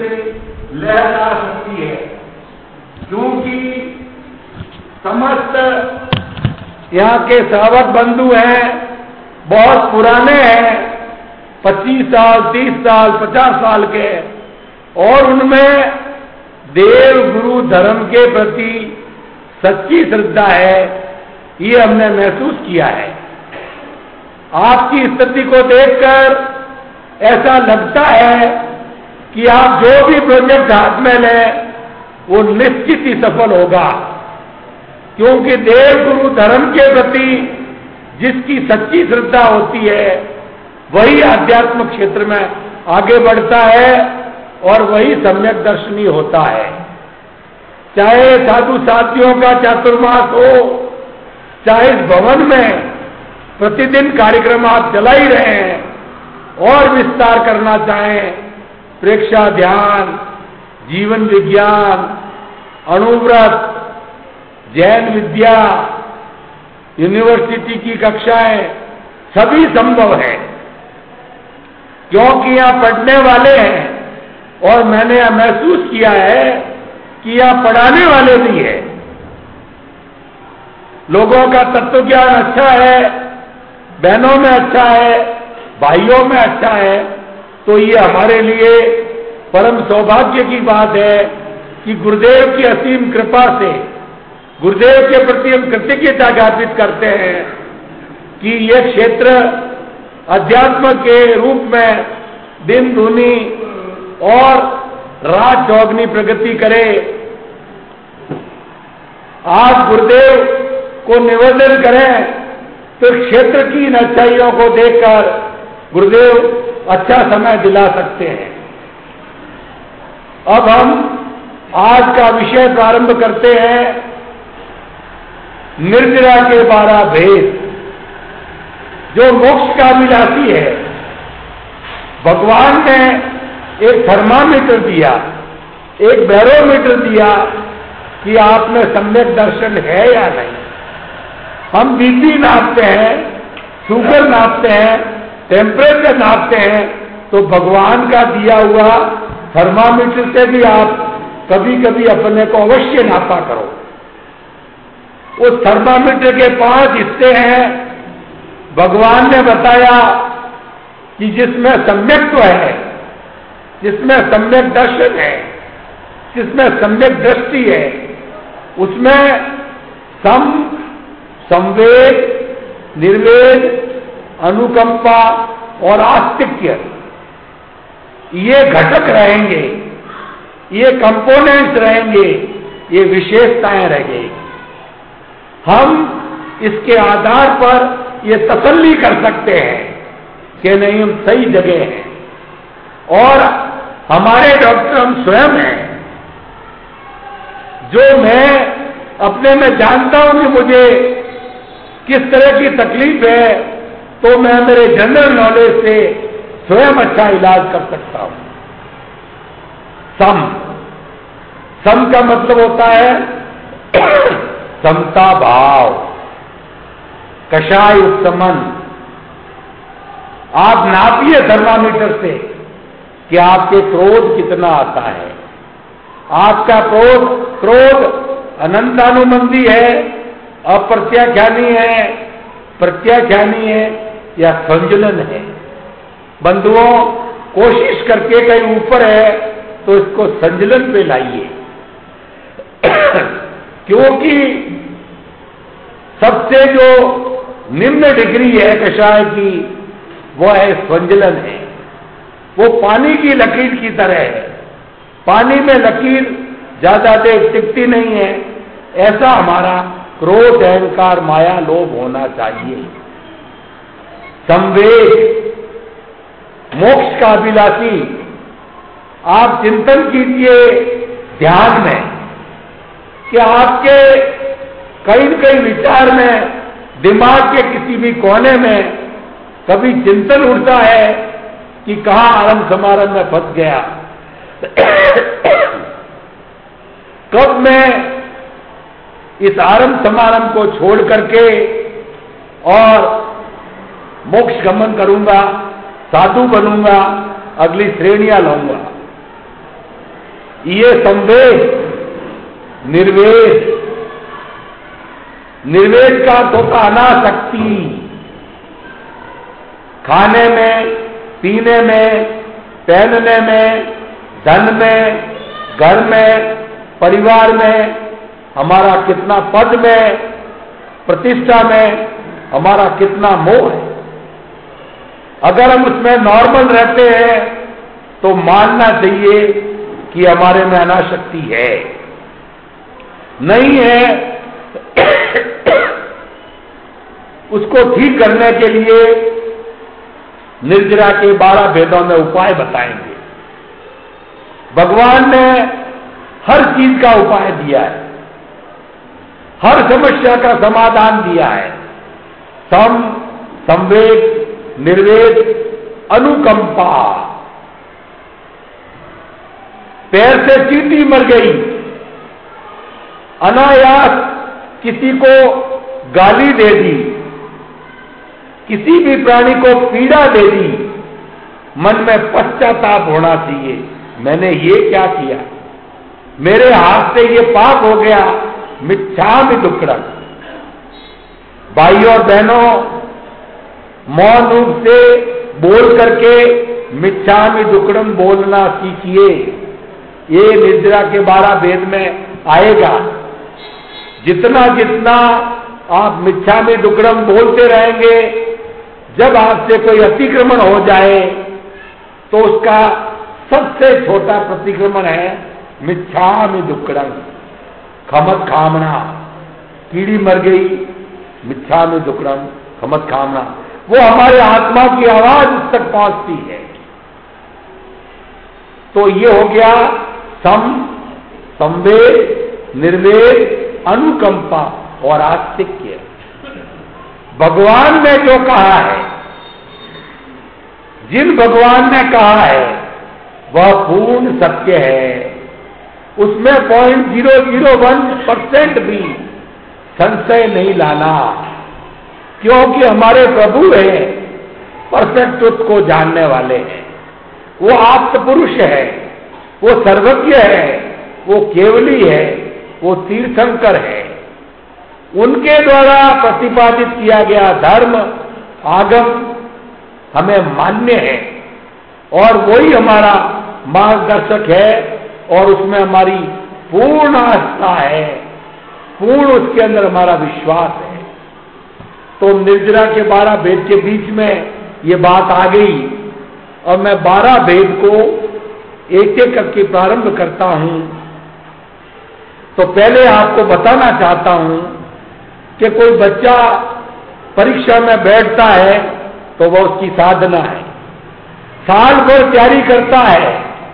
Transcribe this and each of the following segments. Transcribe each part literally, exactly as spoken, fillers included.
लहरा सकती है, क्योंकि समस्त यहाँ के श्रावक बंधु हैं, बहुत पुराने हैं, पच्चीस साल, तीस साल, पचास साल के, और उनमें देव गुरु धर्म के प्रति सच्ची श्रद्धा है, ये हमने महसूस किया है। आपकी स्थिति को देखकर ऐसा लगता है कि आप जो भी प्रोजेक्ट हाथ में लें वो निश्चित ही सफल होगा, क्योंकि देव गुरु धर्म के प्रति जिसकी सच्ची श्रद्धा होती है वही आध्यात्मिक क्षेत्र में आगे बढ़ता है और वही सम्यक दर्शनी होता है। चाहे साधु साथियों का चातुर्मास हो, चाहे इस भवन में प्रतिदिन कार्यक्रम आप चला ही रहे हैं और विस्तार करना चाहें, प्रेक्षा ध्यान, जीवन विज्ञान, अणुव्रत, जैन विद्या, यूनिवर्सिटी की कक्षाएं, सभी संभव है, क्योंकि यहां पढ़ने वाले हैं और मैंने यह महसूस किया है कि यहां पढ़ाने वाले भी हैं। लोगों का तत्व ज्ञान अच्छा है, बहनों में अच्छा है, भाइयों में अच्छा है, तो ये हमारे लिए परम सौभाग्य की बात है कि गुरुदेव की असीम कृपा से गुरुदेव के प्रति हम कृतज्ञता ज्ञापित करते हैं कि ये क्षेत्र अध्यात्म के रूप में दिन दूनी और रात चौगनी प्रगति करे। आप गुरुदेव को निवेदन करें तो क्षेत्र की इन अच्छाइयों को देखकर गुरुदेव अच्छा समय दिला सकते हैं। अब हम आज का विषय प्रारंभ करते हैं, निर्जरा के बारह भेद। जो मोक्ष का अभिलाषी है, भगवान ने एक थर्मामीटर दिया, एक बैरोमीटर दिया कि आप में सम्यक दर्शन है या नहीं। हम बीपी नापते हैं, शुगर नापते हैं, टेम्परेचर नापते हैं, तो भगवान का दिया हुआ थर्मामीटर से भी आप कभी कभी अपने को अवश्य नापा करो। उस थर्मामीटर के पांच हिस्से हैं। भगवान ने बताया कि जिसमें सम्यक्त्व है, जिसमें सम्यक दर्शन है, जिसमें सम्यक दृष्टि है, उसमें सम, संवेद, निर्वेद, अनुकंपा और आस्तिक्य, ये घटक रहेंगे, ये कंपोनेंट्स रहेंगे, ये विशेषताएं रहेंगी। हम इसके आधार पर ये तसल्ली कर सकते हैं कि नहीं, हम सही जगह हैं, और हमारे डॉक्टर हम स्वयं हैं। जो मैं अपने में जानता हूं कि मुझे किस तरह की तकलीफ है, तो मैं मेरे जनरल नॉलेज से स्वयं अच्छा इलाज कर सकता हूं। सम सम का मतलब होता है समता भाव, कषाय उत्समन। आप नापिए थर्मामीटर से कि आपके क्रोध कितना आता है। आपका क्रोध क्रोध अनंतानुबंधी है, अप्रत्याख्यानी है, प्रत्याख्यानी है या संजलन है। बंधुओं, कोशिश करके कहीं ऊपर है तो इसको संजलन पे लाइए, क्योंकि सबसे जो निम्न डिग्री है कषाय की, वो है संजलन है। वो पानी की लकीर की तरह है। पानी में लकीर ज्यादा देर टिकती नहीं है। ऐसा हमारा क्रोध, अहंकार, माया, लोभ होना चाहिए। संवेद, मोक्ष का अभिलाषी, आप चिंतन कीजिए ध्यान में कि आपके कई न कई विचार में, दिमाग के किसी भी कोने में कभी चिंतन उठता है कि कहां आरंभ समारंभ में फंस गया। कब मैं इस आरंभ समारंभ को छोड़ करके और मोक्ष गमन करूंगा, साधु बनूंगा, अगली श्रेणियां लाऊंगा। ये संवेद, निर्वेद, निर्वेद का अर्थ होता अनासक्ति। खाने में, पीने में, पहनने में, धन में, घर में, परिवार में, हमारा कितना पद में, प्रतिष्ठा में हमारा कितना मोह है। अगर हम उसमें नॉर्मल रहते हैं तो मानना चाहिए कि हमारे में अनासक्ति है। नहीं है उसको ठीक करने के लिए निर्जरा के बारह भेदों में उपाय बताएंगे। भगवान ने हर चीज का उपाय दिया है, हर समस्या का समाधान दिया है। सम, संवेद, निर्वेद, अनुकंपा। पैर से चींटी मर गई, अनायास किसी को गाली दे दी, किसी भी प्राणी को पीड़ा दे दी, मन में पश्चाताप होना चाहिए, मैंने ये क्या किया, मेरे हाथ से ये पाप हो गया, मिथ्यामि दुक्कडम। भाई और बहनों, मौन रूप से बोल करके मिथ्यामि दुक्कडम बोलना सीखिए। ये निद्रा के बारह वेद में आएगा। जितना जितना आप मिथ्यामि दुक्कडम बोलते रहेंगे, जब आपसे कोई अतिक्रमण हो जाए तो उसका सबसे छोटा प्रतिक्रमण है मिथ्यामि दुक्कडम, खमत खामना। कीड़ी मर गई, मिथ्यामि दुक्कडम, खमत खामना। वो हमारे आत्मा की आवाज उस तक पहुंचती है। तो ये हो गया सम, संवेद, निर्वेद, अनुकंपा और आस्तिक्य। भगवान ने जो कहा है, जिन भगवान ने कहा है वह पूर्ण सत्य है। उसमें point zero zero one percent भी संशय नहीं लाना, क्योंकि हमारे प्रभु हैं, परफेक्ट ट्रुथ को जानने वाले हैं। वो आप्त पुरुष है, वो सर्वज्ञ है, वो केवली है, वो तीर्थंकर है। उनके द्वारा प्रतिपादित किया गया धर्म, आगम हमें मान्य है और वही हमारा मार्गदर्शक है और उसमें हमारी पूर्ण आस्था है, पूर्ण उसके अंदर हमारा विश्वास है। तो निर्जरा के बारह वेद के बीच में ये बात आ गई और मैं बारह वेद को एक एक करके प्रारंभ करता हूं। तो पहले आपको बताना चाहता हूं कि कोई बच्चा परीक्षा में बैठता है तो वह उसकी साधना है, साल भर तैयारी करता है,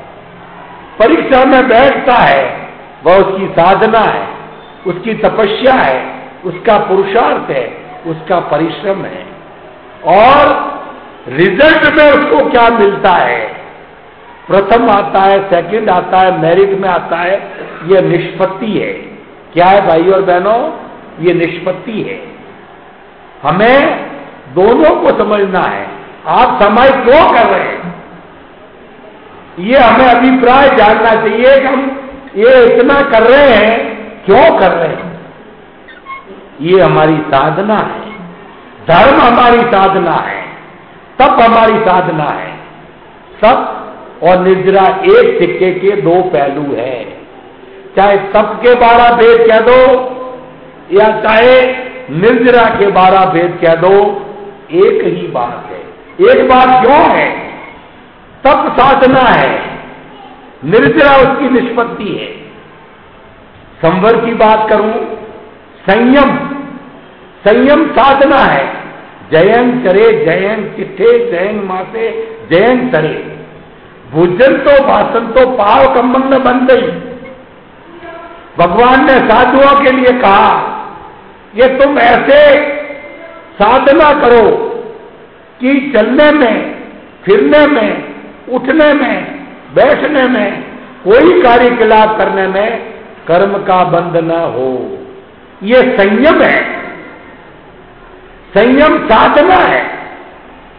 परीक्षा में बैठता है, वह उसकी साधना है, उसकी तपस्या है, उसका पुरुषार्थ है, उसका परिश्रम है। और रिजल्ट में उसको क्या मिलता है, प्रथम आता है, सेकंड आता है, मेरिट में आता है, यह निष्पत्ति है। क्या है भाई और बहनों, ये निष्पत्ति है। हमें दोनों को समझना है। आप समय क्यों कर रहे हैं, ये हमें अभिप्राय जानना चाहिए कि हम ये इतना कर रहे हैं, क्यों कर रहे हैं। ये हमारी साधना है, धर्म हमारी साधना है, तप हमारी साधना है। तप और निर्जरा एक सिक्के के दो पहलू है। चाहे तप के बारह वेद कह दो या चाहे निर्जरा के बारह वेद कह दो, एक ही बात है। एक बात क्यों है, तप साधना है, निर्जरा उसकी निष्पत्ति है। संवर की बात करूं, संयम, संयम साधना है। जयंग चरे जयंग चिट्ठे जयंग मासे जयंग चरे। भोजन तो भाषण तो पाव कंबंग में बन गई। भगवान ने साधुओं के लिए कहा ये तुम ऐसे साधना करो कि चलने में, फिरने में, उठने में, बैठने में, कोई कार्यकलाप करने में कर्म का बंध न हो। ये संयम है, संयम साधना है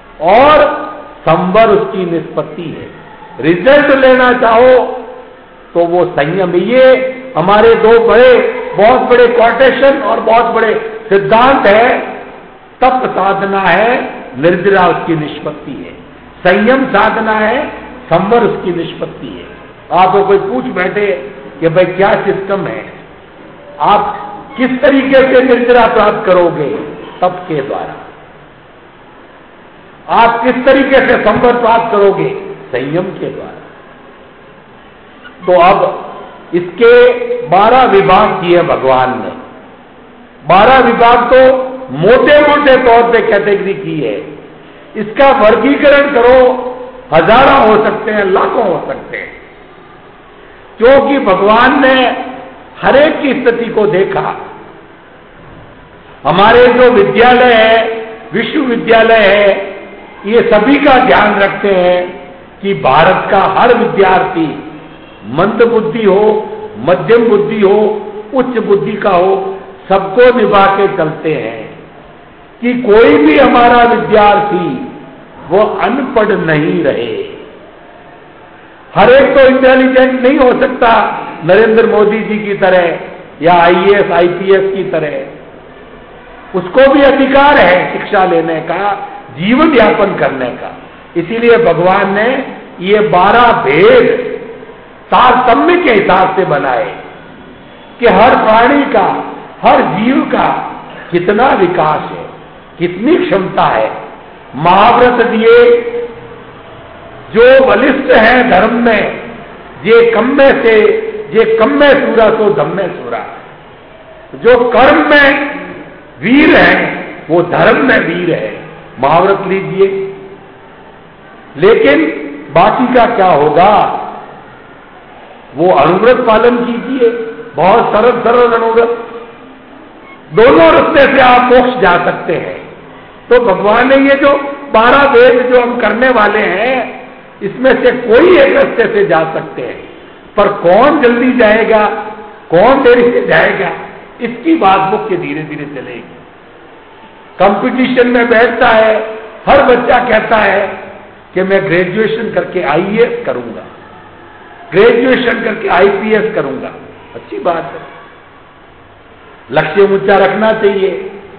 और संवर उसकी निष्पत्ति है। रिजल्ट लेना चाहो तो वो संयम, ये हमारे दो बड़े बहुत बड़े कोटेशन और बहुत बड़े सिद्धांत है। तप साधना है, निर्जरा उसकी निष्पत्ति है। संयम साधना है, संवर उसकी निष्पत्ति है। आपको कोई पूछ बैठे कि भाई क्या सिस्टम है, आप किस तरीके से निर्जरा प्राप्त करोगे? तप के द्वारा। आप किस तरीके से संवर प्राप्त करोगे? संयम के द्वारा। तो अब इसके बारह विभाग किए भगवान ने। बारह विभाग तो मोटे मोटे तौर पे कैटेगरी की है। इसका वर्गीकरण करो, हजारों हो सकते हैं, लाखों हो सकते हैं, क्योंकि भगवान ने हर एक की स्थिति को देखा। हमारे जो विद्यालय है, विश्वविद्यालय है, ये सभी का ध्यान रखते हैं कि भारत का हर विद्यार्थी मंद बुद्धि हो, मध्यम बुद्धि हो, उच्च बुद्धि का हो, सबको निभा के चलते हैं कि कोई भी हमारा विद्यार्थी वो अनपढ़ नहीं रहे। हर एक तो इंटेलिजेंट नहीं हो सकता नरेंद्र मोदी जी की तरह या आईएएस आईपीएस की तरह। उसको भी अधिकार है शिक्षा लेने का, जीवन यापन करने का। इसीलिए भगवान ने ये बारह भेद तारतम्य के हिसाब से बनाए कि हर प्राणी का, हर जीव का कितना विकास है, कितनी क्षमता है। महाव्रत दिए, जो बलिष्ठ है धर्म में, जे कम में से जे कम में सूरा तो धम में सूरा। जो कर्म में वीर है वो धर्म में वीर है। महाव्रत लीजिए। लेकिन बाकी का क्या होगा? वो अनुव्रत पालन कीजिए, बहुत सरल सरल अनुव्रत। दोनों रास्ते से आप मोक्ष जा सकते हैं। तो भगवान ने ये जो बारह वेद जो हम करने वाले हैं, इसमें से कोई एक रास्ते से जा सकते हैं, पर कौन जल्दी जाएगा, कौन देरी से जाएगा, इसकी बात मुख्य धीरे धीरे चलेगी। कंपटीशन में बैठता है, हर बच्चा कहता है कि मैं ग्रेजुएशन करके आईएएस करूंगा, ग्रेजुएशन करके आईपीएस करूंगा। अच्छी बात है, लक्ष्य ऊंचा रखना चाहिए,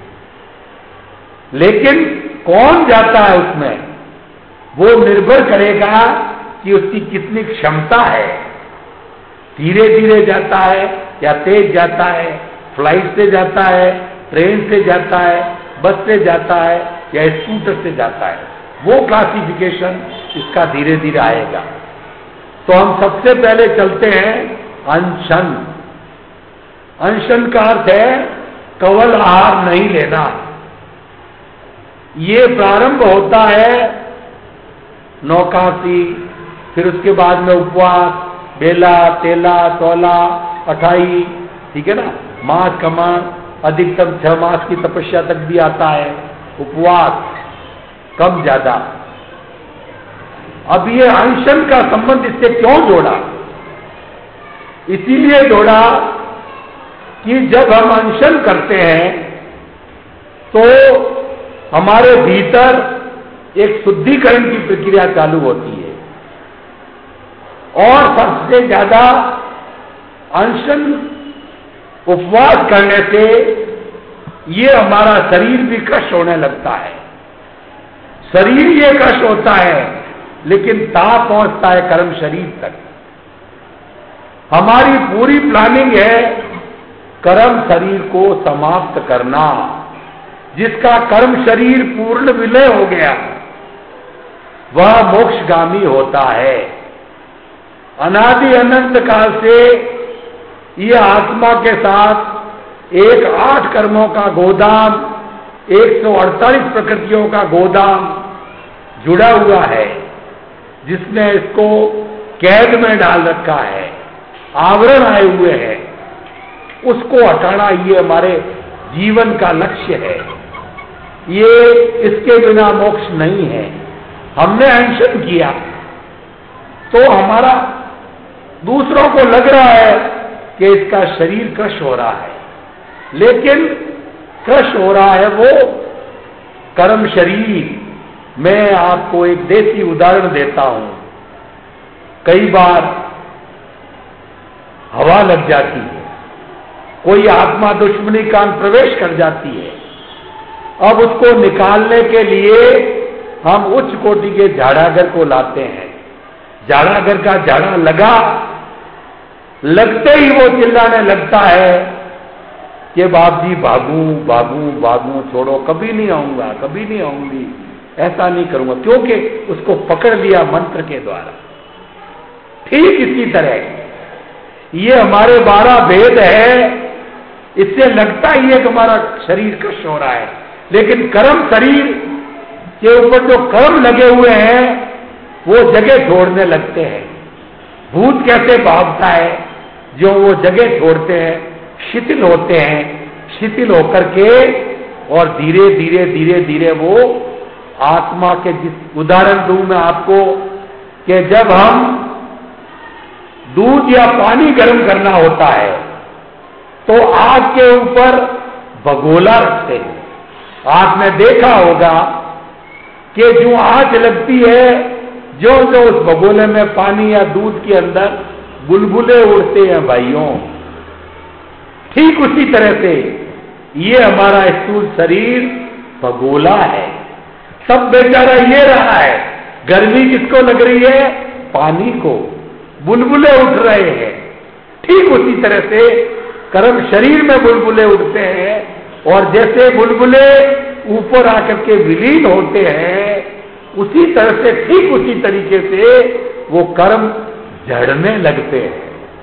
लेकिन कौन जाता है उसमें, वो निर्भर करेगा कि उसकी कितनी क्षमता है। धीरे धीरे जाता है या तेज जाता है, फ्लाइट से जाता है, ट्रेन से जाता है, बस से जाता है या स्कूटर से जाता है, वो क्लासिफिकेशन इसका धीरे धीरे आएगा। तो हम सबसे पहले चलते हैं अनशन। अनशन का अर्थ है केवल आहार नहीं लेना। ये प्रारंभ होता है नौकासी, फिर उसके बाद में उपवास, बेला, तेला, तोला, अठाई, ठीक है ना, मास कमान, अधिकतम छह मास की तपस्या तक भी आता है उपवास, कम ज्यादा। अब ये अनशन का संबंध इससे क्यों जोड़ा? इसीलिए जोड़ा कि जब हम अनशन करते हैं तो हमारे भीतर एक शुद्धिकरण की प्रक्रिया चालू होती है, और सबसे ज्यादा अनशन उपवास करने से ये हमारा शरीर भी कष्ट होने लगता है। शरीर ये कष्ट होता है, लेकिन ताप पहुंचता है कर्म शरीर तक। हमारी पूरी प्लानिंग है कर्म शरीर को समाप्त करना। जिसका कर्म शरीर पूर्ण विलय हो गया वह मोक्षगामी होता है। अनादि अनंत काल से ये आत्मा के साथ एक आठ कर्मों का गोदाम, एक सौ अड़तालीस प्रकृतियों का गोदाम जुड़ा हुआ है, जिसने इसको कैद में डाल रखा है, आवरण आए हुए हैं। उसको हटाना ये हमारे जीवन का लक्ष्य है। ये इसके बिना मोक्ष नहीं है। हमने अनशन किया तो हमारा दूसरों को लग रहा है कि इसका शरीर क्रश हो रहा है, लेकिन क्रश हो रहा है वो कर्म शरीर। मैं आपको एक देसी उदाहरण देता हूं। कई बार हवा लग जाती है, कोई आत्मा दुश्मनी कान प्रवेश कर जाती है। अब उसको निकालने के लिए हम उच्च कोटि के झाड़ागर को लाते हैं। झाड़ागर का झाड़ा लगा, लगते ही वो चिल्लाने लगता है कि बाप जी भागू भागू भागू, छोड़ो, कभी नहीं आऊंगा, कभी नहीं आऊंगी, ऐसा नहीं करूंगा, क्योंकि उसको पकड़ लिया मंत्र के द्वारा। ठीक इसी तरह ये हमारे बारह भेद है, इससे लगता ही है कि हमारा शरीर कष्ट हो रहा है, लेकिन कर्म शरीर के ऊपर जो कर्म लगे हुए हैं वो जगह छोड़ने लगते हैं। भूत कैसे भागता है, जो वो जगह छोड़ते हैं, शिथिल होते हैं, शिथिल होकर के और धीरे धीरे धीरे धीरे वो आत्मा के, जिस उदाहरण दूं मैं आपको कि जब हम दूध या पानी गर्म करना होता है तो आग के ऊपर भगोला रखते हैं। आपने देखा होगा कि जो आंच लगती है, जो जो उस भगोले में पानी या दूध के अंदर बुलबुले उड़ते हैं भाइयों, ठीक उसी तरह से ये हमारा स्थूल शरीर भगोला है। सब बेचारा ये रहा है, गर्मी किसको लग रही है, पानी को, बुलबुले उठ रहे हैं। ठीक उसी तरह से कर्म शरीर में बुलबुले उठते हैं, और जैसे बुलबुले ऊपर आकर के विलीन होते हैं, उसी तरह से ठीक उसी तरीके से वो कर्म झड़ने लगते हैं।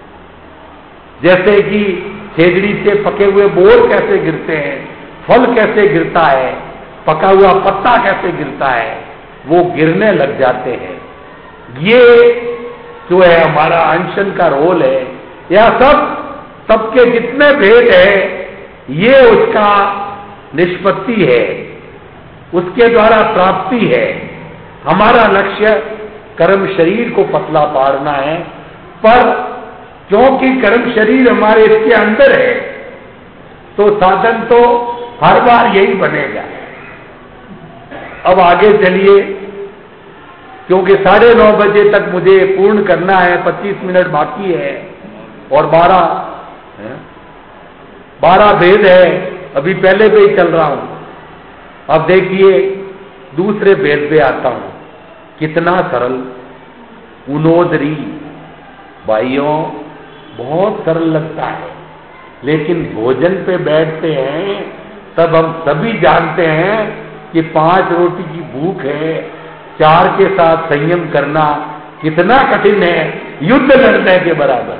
जैसे कि खेजड़ी से पके हुए बोर कैसे गिरते हैं, फल कैसे गिरता है, पका हुआ पत्ता कैसे गिरता है, वो गिरने लग जाते हैं। ये जो है हमारा अनशन का रोल है। यह सब सबके जितने भेद है ये उसका निष्पत्ति है, उसके द्वारा प्राप्ति है। हमारा लक्ष्य कर्म शरीर को पतला पाड़ना है, पर क्योंकि कर्म शरीर हमारे इसके अंदर है तो साधन तो हर बार यही बनेगा। अब आगे चलिए, क्योंकि साढ़े नौ बजे तक मुझे पूर्ण करना है, पच्चीस मिनट बाकी है, और बारह बारह भेद है, अभी पहले पे ही चल रहा हूं। अब देखिए दूसरे भेद पे आता हूं, कितना सरल, उनोदरी। भाइयों बहुत सरल लगता है, लेकिन भोजन पे बैठते हैं तब हम सभी जानते हैं कि पांच रोटी की भूख है, चार के साथ संयम करना कितना कठिन है, युद्ध लड़ने के बराबर।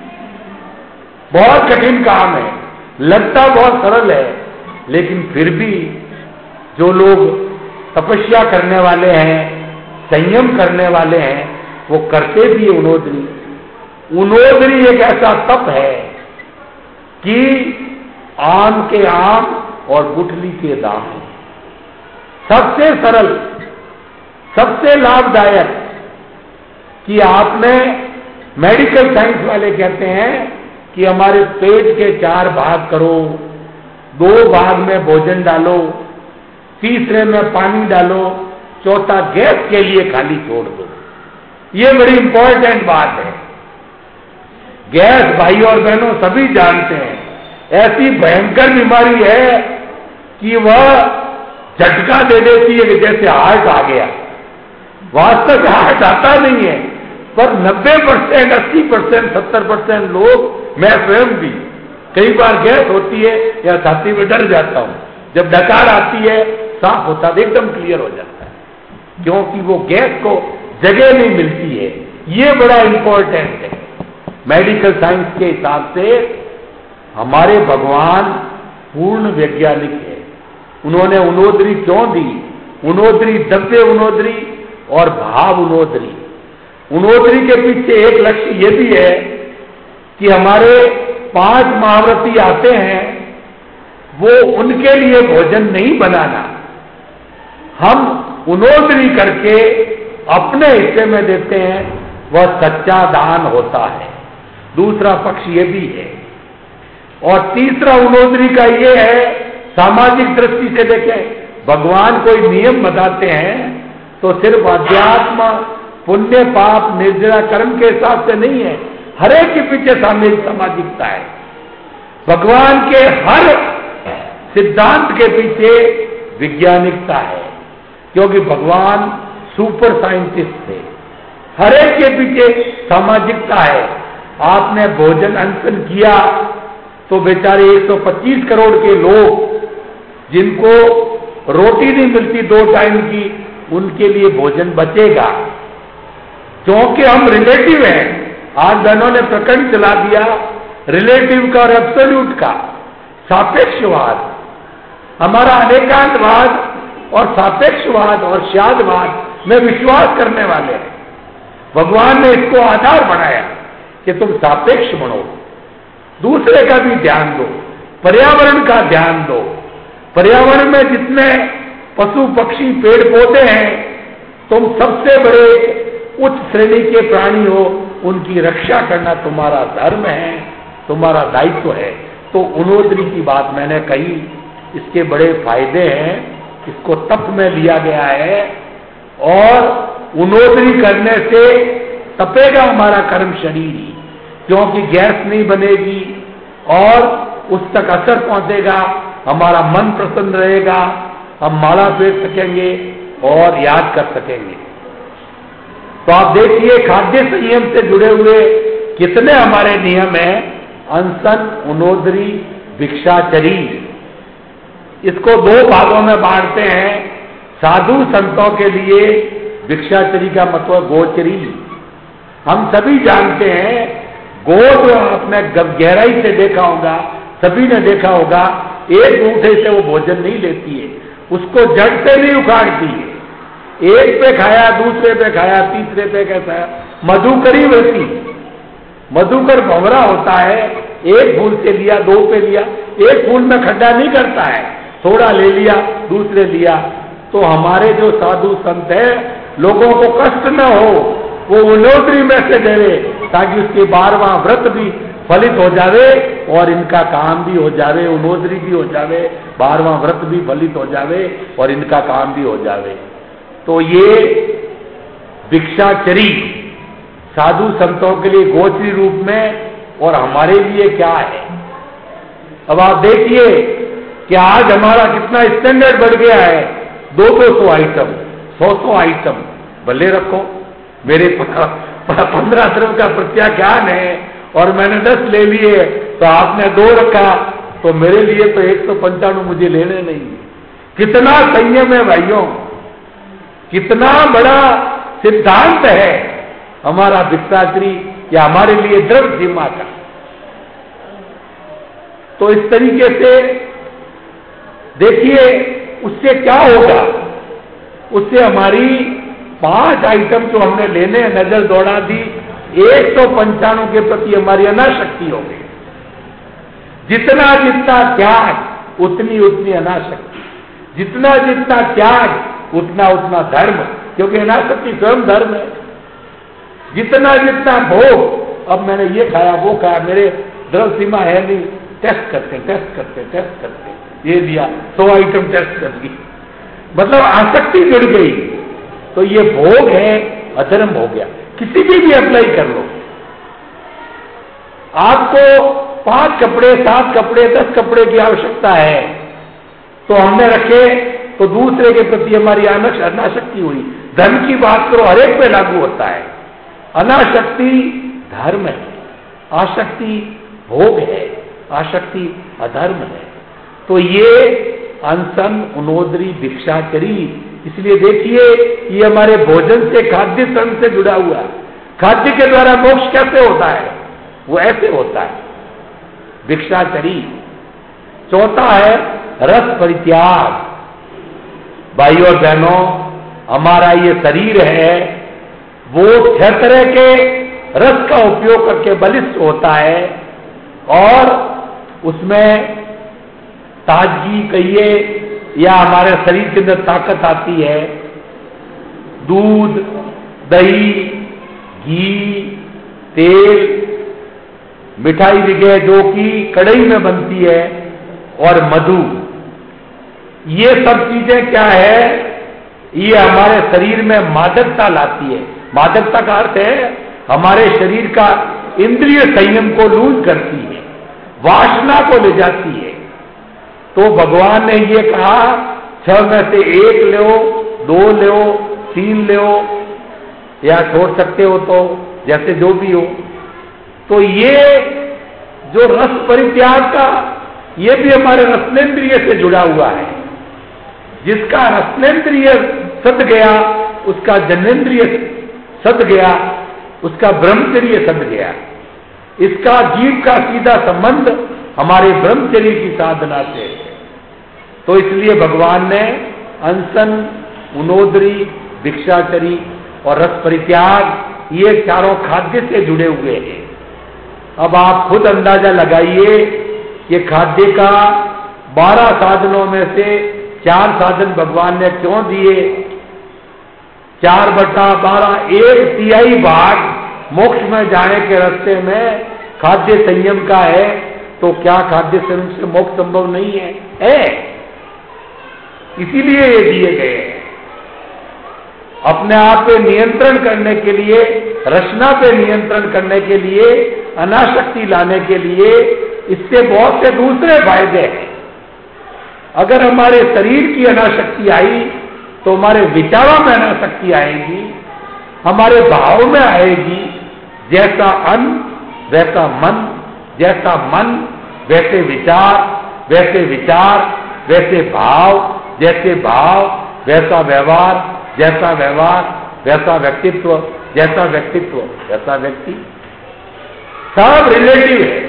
बहुत कठिन काम है, लगता बहुत सरल है, लेकिन फिर भी जो लोग तपस्या करने वाले हैं, संयम करने वाले हैं, वो करते भी है उनोदरी। उनोदरी एक ऐसा तप है कि आम के आम और गुठली के दाम। सबसे सरल, सबसे लाभदायक, कि आपने मेडिकल साइंस वाले कहते हैं कि हमारे पेट के चार भाग करो, दो भाग में भोजन डालो, तीसरे में पानी डालो, चौथा गैस के लिए खाली छोड़ दो। ये बड़ी इंपॉर्टेंट बात है। गैस भाई और बहनों सभी जानते हैं, ऐसी भयंकर बीमारी है कि वह झटका दे देती है कि जैसे हार्ट आ गया। वास्तव में हार्ट आता नहीं है, पर नब्बे परसेंट, अस्सी परसेंट, सत्तर परसेंट लोग, मैं स्वयं भी कई बार गैस होती है या छाती में डर जाता हूं, जब डकार आती है साफ होता है, एकदम क्लियर हो जाता है, क्योंकि वो गैस को जगह नहीं मिलती है। ये बड़ा इंपॉर्टेंट है। मेडिकल साइंस के हिसाब से हमारे भगवान पूर्ण वैज्ञानिक है। उन्होंने उनोदरी क्यों दी? उनोदरी दव्य उनोदरी और भाव उनोदरी। उनोदरी के पीछे एक लक्ष्य यह भी है कि हमारे पांच महाव्रती आते हैं, वो उनके लिए भोजन नहीं बनाना, हम उनोदरी करके अपने हिस्से में देते हैं, वह सच्चा दान होता है। दूसरा पक्ष ये भी है। और तीसरा उनोदरी का ये है, सामाजिक दृष्टि से देखें, भगवान कोई नियम बताते हैं तो सिर्फ अध्यात्म, पुण्य, पाप, निर्जरा कर्म के हिसाब से नहीं है, हर एक के पीछे सामाजिकता है। भगवान के हर सिद्धांत के पीछे वैज्ञानिकता है, क्योंकि भगवान सुपर साइंटिस्ट थे। हर एक के पीछे सामाजिकता है। आपने भोजन अनशन किया तो बेचारे एक सौ पच्चीस करोड़ के लोग जिनको रोटी नहीं मिलती दो टाइम की, उनके लिए भोजन बचेगा। क्योंकि हम रिलेटिव हैं। आज बहनों ने प्रकरण चला दिया रिलेटिव का और एब्सोल्यूट का, सापेक्षवाद। हमारा अनेकांतवाद और सापेक्षवाद और शादवाद में विश्वास करने वाले हैं। भगवान ने इसको आधार बनाया कि तुम सापेक्ष बनो, दूसरे का भी ध्यान दो, पर्यावरण का ध्यान दो। पर्यावरण में जितने पशु पक्षी पेड़ पौधे हैं, तुम सबसे बड़े उच्च श्रेणी के प्राणी हो, उनकी रक्षा करना तुम्हारा धर्म है, तुम्हारा दायित्व है। तो उनोदरी की बात मैंने कही, इसके बड़े फायदे हैं। इसको तप में लिया गया है और उनोदरी करने से तपेगा हमारा कर्म शरीर ही, क्योंकि गैस नहीं बनेगी और उस तक असर पहुंचेगा। हमारा मन प्रसन्न रहेगा, हम माला फेर सकेंगे और याद कर सकेंगे। तो आप देखिए खाद्य संयम से जुड़े हुए कितने हमारे नियम हैं। अनशन, उनोदरी, भिक्षाचरी। इसको दो भागों में बांटते हैं। साधु संतों के लिए भिक्षाचरी का मतलब गोचरी। हम सभी जानते हैं, गो जो आपने गहराई से देखा होगा, सभी ने देखा होगा, एक अंगूठे से वो भोजन नहीं लेती है, उसको जड़ से नहीं उखाड़ती है। एक पे खाया, दूसरे पे खाया, तीसरे पे कैसा है, मधुकरी वैसी। मधुकर भंवरा होता है, एक फूल से लिया, दो पे लिया, एक फूल में खड्डा नहीं करता है, थोड़ा ले लिया, दूसरे लिया। तो हमारे जो साधु संत है, लोगों को कष्ट न हो, वो उनोदरी में से दे रहे, ताकि उसके बारहवां व्रत भी फलित हो जावे और इनका काम भी हो जावे, उनोदरी भी हो जावे, बारहवां व्रत भी फलित हो जावे और इनका काम भी हो जावे। तो ये भिक्षाचरी साधु संतों के लिए गोचरी रूप में, और हमारे लिए क्या है। अब आप देखिए कि आज हमारा कितना स्टैंडर्ड बढ़ गया है। दो दो सौ आइटम, सौ सौ आइटम भले रखो। मेरे पंद्रह द्रव्य का प्रत्याख्यान है और मैंने दस ले लिए, तो आपने दो रखा, तो मेरे लिए तो एक सौ पंचानवे मुझे लेने नहीं। कितना संयम है भाइयों, कितना बड़ा सिद्धांत है हमारा भिक्षाचरी या हमारे लिए द्रव्य सीमा का। तो इस तरीके से देखिए उससे क्या होगा, उससे हमारी पांच आइटम जो हमने लेने नजर दौड़ा दी, एक सौ पंचानवे के प्रति हमारी अनाशक्ति हो गई। जितना जितना त्याग उतनी उतनी अनाशक्ति, जितना जितना त्याग उतना उतना धर्म, क्योंकि अनाशक्ति स्वयं धर्म है। जितना जितना भोग, अब मैंने ये खाया वो खाया, मेरे द्रव्य सीमा है नहीं, टेस्ट करते टेस्ट करते टेस्ट करते ये दिया, सौ आइटम टेस्ट कर दी, मतलब आसक्ति जुड़ गई। तो ये भोग है, अधर्म हो गया। किसी भी भी अप्लाई कर लो। आपको पांच कपड़े, सात कपड़े, दस कपड़े की आवश्यकता है, तो हमने रखे, तो दूसरे के प्रति हमारी अनाशक्ति हुई। धर्म की बात करो, हर एक पे लागू होता है। अनाशक्ति धर्म है, आसक्ति भोग है, आसक्ति अधर्म है। तो ये अनशन, उनोदरी, भिक्षाचरी, इसलिए देखिए ये हमारे भोजन से, खाद्य तंत्र से जुड़ा हुआ है। खाद्य के द्वारा मोक्ष कैसे होता है, वो ऐसे होता है, भिक्षाचरी। चौथा है रस परित्याग। भाइयों और बहनों, हमारा ये शरीर है, वो छह तरह के रस का उपयोग करके बलिष्ठ होता है और उसमें ताजगी कहिए या हमारे शरीर के अंदर ताकत आती है। दूध, दही, घी, तेल, मिठाई वगैरह जो कि कढ़ाई में बनती है, और मधु, ये सब चीजें क्या है, ये हमारे शरीर में मादकता लाती है। मादकता का अर्थ है हमारे शरीर का इंद्रिय संयम को लूज करती है, वासना को ले जाती है। तो भगवान ने ये कहा छह में से एक लो, दो लो, तीन लो, या छोड़ सकते हो तो जैसे जो भी हो। तो ये जो रस परित्याग का, ये भी हमारे रसनेन्द्रिय से जुड़ा हुआ है। जिसका रसनेन्द्रिय सद गया उसका जनेन्द्रिय सद गया, उसका ब्रह्मचर्य सद गया। इसका जीव का सीधा संबंध हमारे ब्रह्मचर्य की साधना से है। तो इसलिए भगवान ने अनशन, उनोदरी, भिक्षाचरी और रस परित्याग ये चारों खाद्य से जुड़े हुए हैं। अब आप खुद अंदाजा लगाइए कि खाद्य का बारह साधनों में से चार साधन भगवान ने क्यों दिए। चार बटा बारह, एक तिहाई भाग मोक्ष में जाने के रास्ते में खाद्य संयम का है। तो क्या खाद्य संयम से मोक्ष संभव नहीं है? है। इसीलिए ये दिए गए हैं। अपने आप पे नियंत्रण करने के लिए, रचना पे नियंत्रण करने के लिए, अनासक्ति लाने के लिए, इससे बहुत से दूसरे फायदे हैं। अगर हमारे शरीर की अनासक्ति आई तो हमारे विचारों में अनासक्ति आएगी, हमारे भाव में आएगी। जैसा अन्न वैसा मन, जैसा मन वैसे विचार, वैसे विचार वैसे भाव, जैसे भाव वैसा व्यवहार, जैसा व्यवहार वैसा व्यक्तित्व, जैसा व्यक्तित्व वैसा व्यक्ति। सब रिलेटिव है।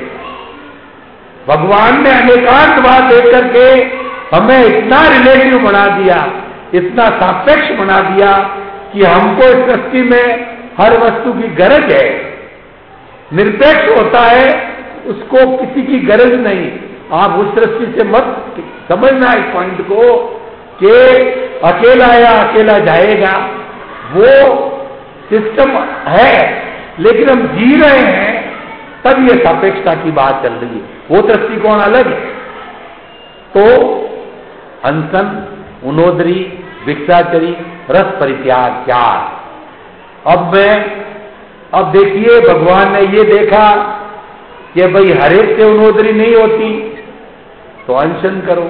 भगवान ने अनेकांतवाद देकर के हमें इतना रिलेटिव बना दिया, इतना सापेक्ष बना दिया कि हमको इस सृष्टि में हर वस्तु की गरज है। निरपेक्ष होता है, उसको किसी की गरज नहीं। आप उस दृष्टि से मत समझना इस पॉइंट को कि अकेला या अकेला जाएगा, वो सिस्टम है। लेकिन हम जी रहे हैं तब ये सापेक्षता की बात चल रही है, वो दृष्टिकोण अलग है। तो अनशन, उनोदरी, भिक्षाचरी, रस परित्याग चार। अब मैं अब देखिए भगवान ने ये देखा कि भाई हरेक से उनोदरी नहीं होती तो अनशन करो,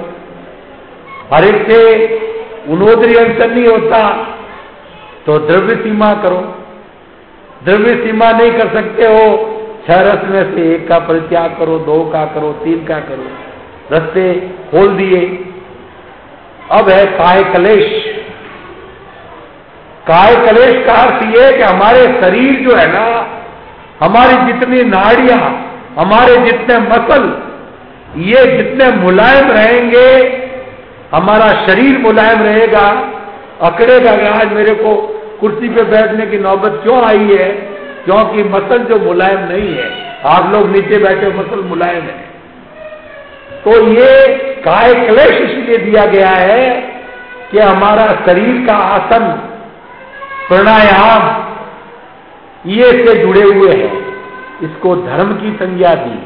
हरेक से उनोदरी अनशन नहीं होता तो द्रव्य सीमा करो। द्रव्य सीमा नहीं कर सकते हो, छह रस में से एक का परित्याग करो, दो का करो, तीन का करो। रस्ते खोल दिए। अब है काय कलेश। काय कलेश का अर्थ ये कि हमारे शरीर जो है ना, हमारी जितनी नाड़ियां, हमारे जितने मसल, ये जितने मुलायम रहेंगे, हमारा शरीर मुलायम रहेगा। अकड़ेगा आज मेरे को कुर्सी पे बैठने की नौबत क्यों आई है? क्योंकि मसल जो मुलायम नहीं है। आप लोग नीचे बैठे, मसल मुलायम है। तो ये काय क्लेश इसलिए दिया गया है कि हमारा शरीर का आसन, प्राणायाम, ये से जुड़े हुए हैं। इसको धर्म की संज्ञा दी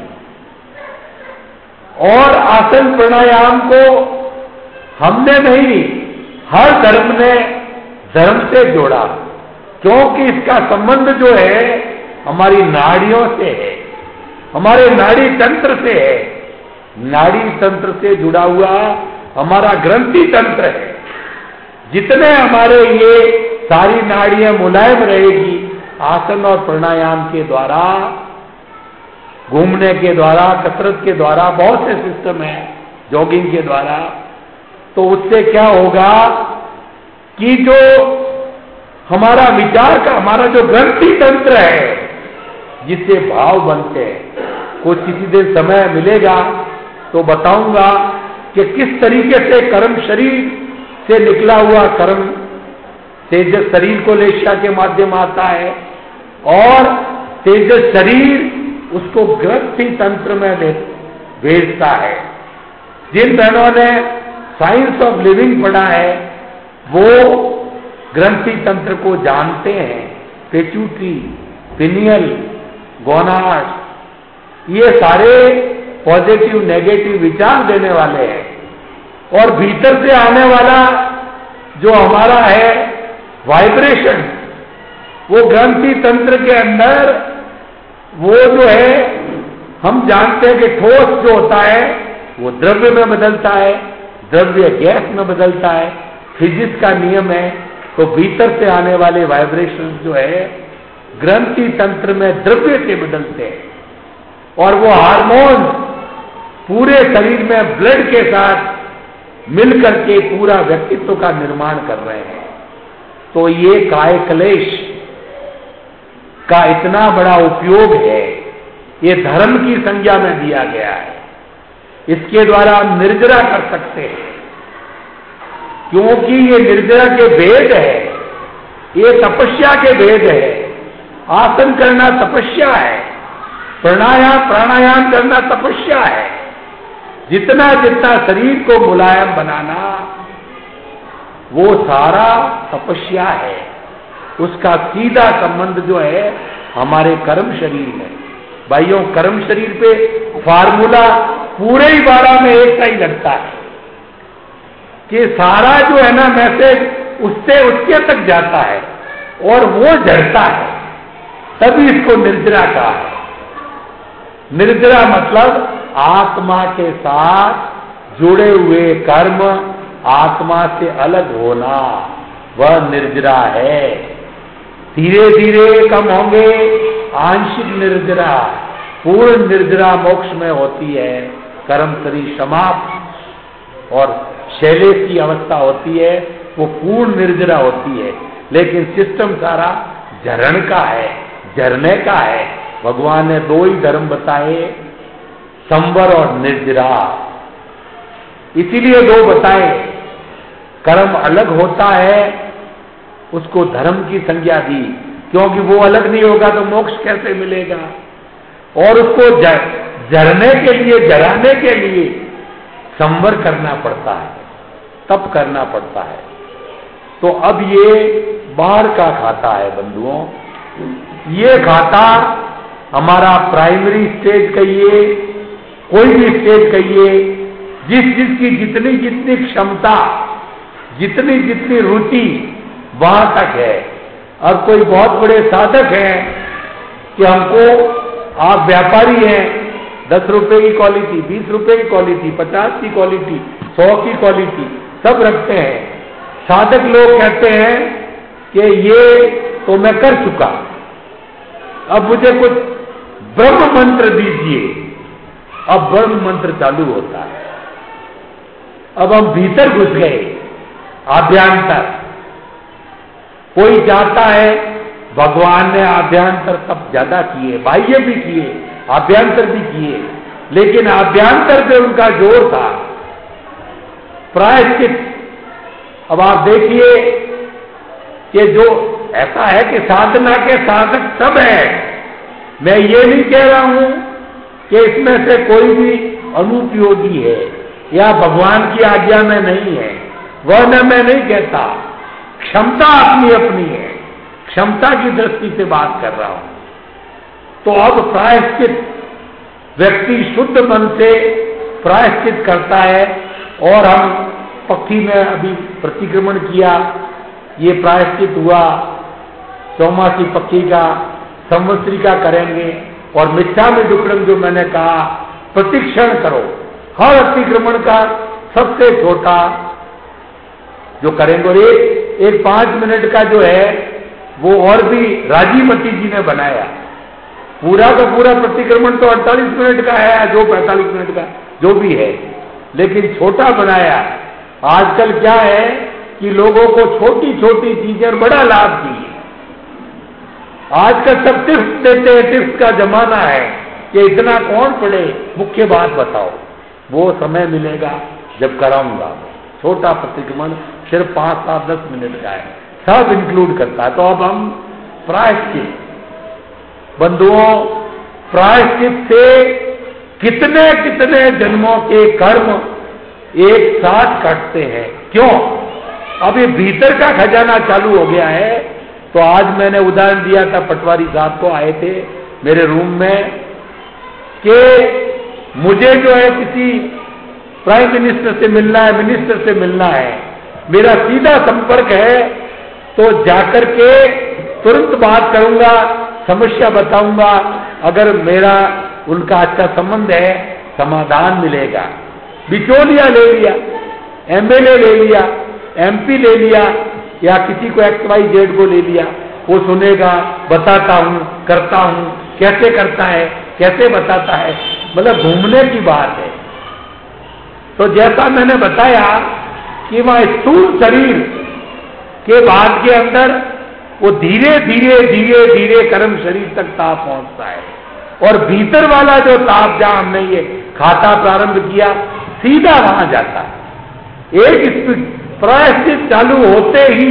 और आसन प्राणायाम को हमने नहीं, हर धर्म ने धर्म से जोड़ा, क्योंकि इसका संबंध जो है हमारी नाड़ियों से है, हमारे नाड़ी तंत्र से है। नाड़ी तंत्र से जुड़ा हुआ हमारा ग्रंथि तंत्र है। जितने हमारे ये सारी नाड़ियां मुलायम रहेगी आसन और प्राणायाम के द्वारा, घूमने के द्वारा, कसरत के द्वारा, बहुत से सिस्टम है, जॉगिंग के द्वारा, तो उससे क्या होगा कि जो हमारा विचार का, हमारा जो ग्रंथि तंत्र है, जिससे भाव बनते हैं। कुछ किसी दिन समय मिलेगा तो बताऊंगा कि किस तरीके से कर्म शरीर से निकला हुआ कर्म तेजस शरीर को लेशा के माध्यम आता है और तेजस शरीर उसको ग्रंथि तंत्र में भेजता है। जिन बहनों ने साइंस ऑफ लिविंग पढ़ा है वो ग्रंथि तंत्र को जानते हैं। पेट्यूटरी, पिनियल, गोनाड, ये सारे पॉजिटिव नेगेटिव विचार देने वाले हैं। और भीतर से आने वाला जो हमारा है वाइब्रेशन, वो ग्रंथि तंत्र के अंदर वो जो है हम जानते हैं कि ठोस जो होता है वो द्रव्य में बदलता है, द्रव्य गैस में बदलता है, फिजिक्स का नियम है। तो भीतर से आने वाले वाइब्रेशन जो है ग्रंथि तंत्र में द्रव्य से बदलते हैं और वो हार्मोन पूरे शरीर में ब्लड के साथ मिलकर के पूरा व्यक्तित्व का निर्माण कर रहे हैं। तो ये काय क्लेश का इतना बड़ा उपयोग है, ये धर्म की संज्ञा में दिया गया है। इसके द्वारा हम निर्जरा कर सकते हैं, क्योंकि ये निर्जरा के भेद है, ये तपस्या के भेद है। आसन करना तपस्या है, प्राणायाम प्राणायाम करना तपस्या है। जितना जितना शरीर को मुलायम बनाना वो सारा तपस्या है। उसका सीधा संबंध जो है हमारे कर्म शरीर में। भाइयों, कर्म शरीर पे फार्मूला पूरे ही बारह में एक सा ही लगता है कि सारा जो है ना मैसेज उससे उसके तक जाता है और वो झड़ता है, तभी इसको निर्जरा कहा है। निर्जरा मतलब आत्मा के साथ जुड़े हुए कर्म, आत्मा से अलग होना, वह निर्जरा है। धीरे धीरे कम होंगे आंशिक निर्जरा, पूर्ण निर्जरा मोक्ष में होती है। कर्म शरीर समाप्त और शैलेश की अवस्था होती है, वो पूर्ण निर्जरा होती है। लेकिन सिस्टम सारा झरण का है, झरने का है। भगवान ने दो ही धर्म बताए, संवर और निर्जरा, इसीलिए दो बताए। कर्म अलग होता है, उसको धर्म की संज्ञा दी, क्योंकि वो अलग नहीं होगा तो मोक्ष कैसे मिलेगा। और उसको झरने के लिए, जराने के लिए संवर करना पड़ता है, तप करना पड़ता है। तो अब ये बाहर का खाता है बंधुओं, ये खाता हमारा प्राइमरी स्टेज कहिए, कोई भी स्टेज कहिए, जिस जिसकी जितनी जितनी क्षमता, जितनी जितनी रुचि वहां तक है। अब कोई बहुत बड़े साधक हैं कि हमको, आप व्यापारी हैं, दस रुपए की क्वालिटी, बीस रुपए की क्वालिटी, पचास की क्वालिटी, सौ की क्वालिटी सब रखते हैं। साधक लोग कहते हैं कि ये तो मैं कर चुका, अब मुझे कुछ ब्रह्म मंत्र दीजिए। अब ब्रह्म मंत्र चालू होता है। अब हम भीतर घुस गए, आभ्यंतर। कोई चाहता है, भगवान ने आभ्यंतर तब ज्यादा किए, बाह्य भी किए, आभ्यंतर भी किए, लेकिन आभ्यंतर पे उनका जोर था। प्रायश्चित, अब आप देखिए कि जो ऐसा है कि साधना के साधक सब है। मैं ये नहीं कह रहा हूं कि इसमें से कोई भी अनुपयोगी है या भगवान की आज्ञा में नहीं है, वह न मैं नहीं कहता। क्षमता अपनी अपनी है, क्षमता की दृष्टि से बात कर रहा हूं। तो अब प्रायश्चित, व्यक्ति शुद्ध मन से प्रायश्चित करता है। और हम पक्षी में अभी प्रतिक्रमण किया, ये प्रायश्चित हुआ, चौमासी पक्षी का, संवत्सरी का करेंगे। और मिथ्या में दुक्कड़म जो मैंने कहा, प्रतिक्षण करो, हर अतिक्रमण का सबसे छोटा जो करेंगे। और एक एक पांच मिनट का जो है वो और भी राजीमती जी ने बनाया। पूरा का पूरा प्रतिक्रमण तो अड़तालीस मिनट का है, जो पैंतालीस मिनट का जो भी है, लेकिन छोटा बनाया। आजकल क्या है कि लोगों को छोटी छोटी चीजें बड़ा लाभ चाहिए। आजकल सब टिप्स देते हैं, टिप्स का जमाना है कि इतना कौन पढ़े, मुख्य बात बताओ। वो समय मिलेगा जब कराऊंगा। छोटा प्रतिक्रमण सिर्फ पांच सात दस मिनट का है, सब इंक्लूड करता है। तो अब हम प्रायश्चित, बंधुओं, प्रायश्चित से कितने कितने जन्मों के कर्म एक साथ कटते हैं। क्यों? अब ये भीतर का खजाना चालू हो गया है। तो आज मैंने उदाहरण दिया था, पटवारी साहब को आए थे मेरे रूम में कि मुझे जो है किसी प्राइम मिनिस्टर से मिलना है, मिनिस्टर से मिलना है, मेरा सीधा संपर्क है, तो जाकर के तुरंत बात करूंगा, समस्या बताऊंगा, अगर मेरा उनका अच्छा संबंध है, समाधान मिलेगा। बिचौलिया ले लिया, एमएलए ले लिया, एमपी ले लिया, या किसी को एक्स वाई जेड को ले लिया, वो सुनेगा, बताता हूं, करता हूं, कैसे करता है, कैसे बताता है, मतलब घूमने की बात है। तो जैसा मैंने बताया कि वह स्थूल शरीर के बाद के अंदर वो धीरे धीरे धीरे धीरे कर्म शरीर तक ताप पहुंचता है, और भीतर वाला जो ताप जहां हमने ये खाता प्रारंभ किया, सीधा वहां जाता है। एक प्रायश्चित चालू होते ही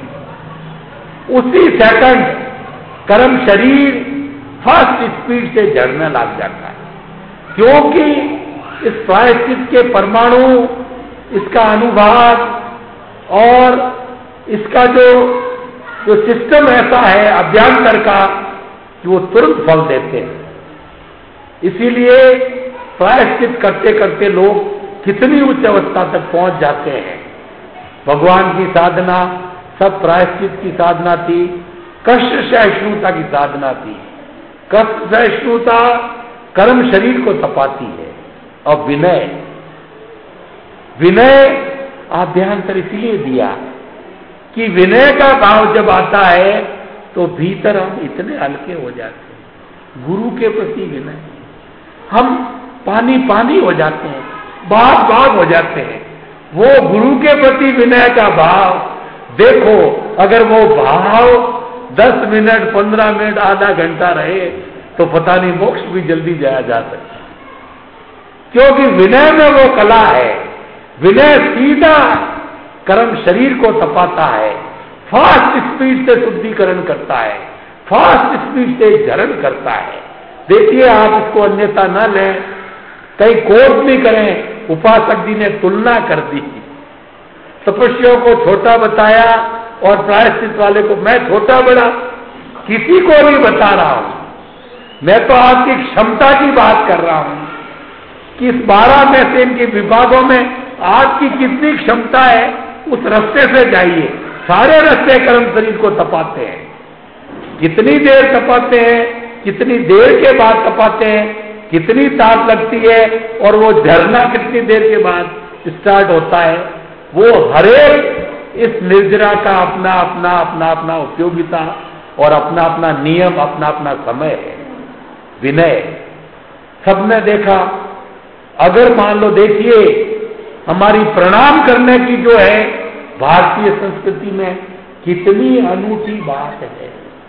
उसी सेकंड कर्म शरीर फर्स्ट स्पीड से झड़ने लग जाता है, क्योंकि इस प्रायश्चित के परमाणु, इसका अनुभाग और इसका जो जो सिस्टम ऐसा है अभ्यंतर का कि वो तुरंत फल देते हैं। इसीलिए प्रायश्चित करते करते लोग कितनी उच्च अवस्था तक पहुंच जाते हैं। भगवान की साधना सब प्रायश्चित की साधना थी, कष्ट सहिष्णुता की साधना थी। कष्ट सहिष्णुता कर्म शरीर को तपाती है, और विनय विनय आभ्यंतर इसलिए दिया कि विनय का भाव जब आता है तो भीतर हम इतने हल्के हो जाते हैं। गुरु के प्रति विनय, हम पानी पानी हो जाते हैं, भाव भाव हो जाते हैं। वो गुरु के प्रति विनय का भाव देखो, अगर वो भाव दस मिनट पंद्रह मिनट आधा घंटा रहे तो पता नहीं मोक्ष भी जल्दी जाया जा सकता, क्योंकि विनय में वो कला है। विनय सीधा कर्म शरीर को तपाता है, फास्ट स्पीड से शुद्धिकरण करता है, फास्ट स्पीड से झरण करता है। देखिए, आप इसको अन्यथा न लें, कहीं कोर्ट नहीं करें। उपासक जी ने तुलना कर दी, तपस्वियों को छोटा बताया और प्रायश्चित वाले को मैं छोटा बड़ा किसी को नहीं बता रहा हूं। मैं तो आपकी क्षमता की बात कर रहा हूं कि इस बारह में से इनके विभागों में आपकी कितनी क्षमता है, उस रास्ते से जाइए। सारे रास्ते कर्म शरीर को तपाते हैं। कितनी देर तपाते हैं, कितनी देर के बाद तपाते हैं, कितनी ताप लगती है, और वो झरना कितनी देर के बाद स्टार्ट होता है, वो हरेक इस निर्जरा का अपना अपना अपना अपना उपयोगिता और अपना अपना नियम, अपना अपना समय है। विनय सबने देखा। अगर मान लो, देखिए हमारी प्रणाम करने की जो है भारतीय संस्कृति में कितनी अनूठी बात है।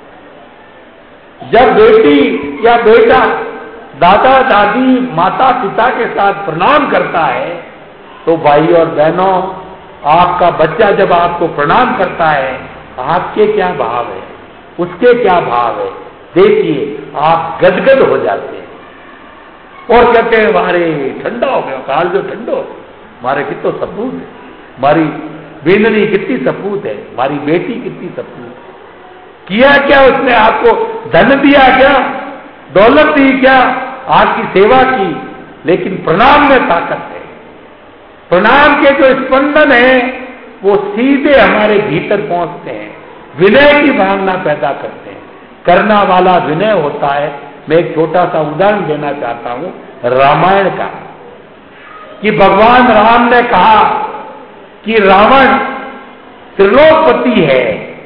जब बेटी या बेटा दादा दादी माता पिता के साथ प्रणाम करता है तो भाई और बहनों, आपका बच्चा जब आपको प्रणाम करता है, आपके क्या भाव है, उसके क्या भाव है, देखिए आप गदगद हो जाते हैं और कहते हैं हमारे ठंडा हो गया, काल जो ठंडो, हमारे कितो सपूत है, हमारी बेननी कितनी सपूत है, हमारी बेटी कितनी सपूत है। किया क्या उसने, आपको धन दिया क्या, दौलत दी क्या, आपकी सेवा की, लेकिन प्रणाम में ताकत है। प्रणाम के जो स्पंदन है वो सीधे हमारे भीतर पहुंचते हैं, विनय की भावना पैदा करते हैं। करना वाला विनय होता है। मैं एक छोटा सा उदाहरण देना चाहता हूं रामायण का, कि भगवान राम ने कहा कि रावण त्रिलोकपति है,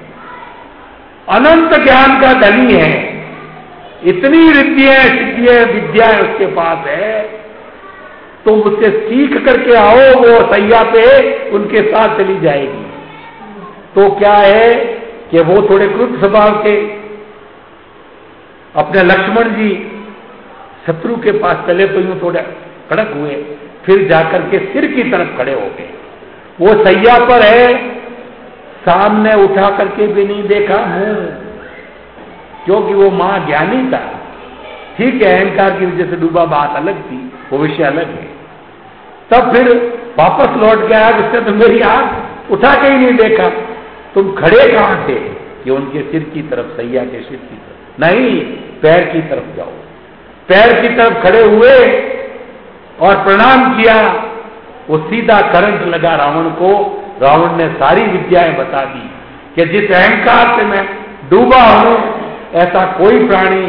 अनंत ज्ञान का धनी है, इतनी रिद्धियां सिद्धियां विद्याएं उसके पास है, तो उससे सीख करके आओ, वो सैया पे उनके साथ चली जाएगी। तो क्या है कि वो थोड़े क्रुद्ध स्वभाव के, अपने लक्ष्मण जी शत्रु के पास चले तो यूं थोड़े कड़क हुए, फिर जाकर के सिर की तरफ खड़े हो गए। वो सैया पर है, सामने उठा करके भी नहीं देखा मुंह, क्योंकि वो मां ज्ञानी था। ठीक है, अहंकार की वजह से डूबा, बात अलग थी, वो विषय अलग है। तब फिर वापस लौट के आया, उसने तो मेरी आंख उठा के ही नहीं देखा, तुम खड़े कहां थे, कि उनके सिर की तरफ, सैया के सिर की तरफ नहीं, पैर की तरफ जाओ। पैर की तरफ खड़े हुए और प्रणाम किया। वो सीधा करंट लगा रावण को। रावण ने सारी विद्याएं बता दी कि जिस अहंकार से मैं डूबा हूं, ऐसा कोई प्राणी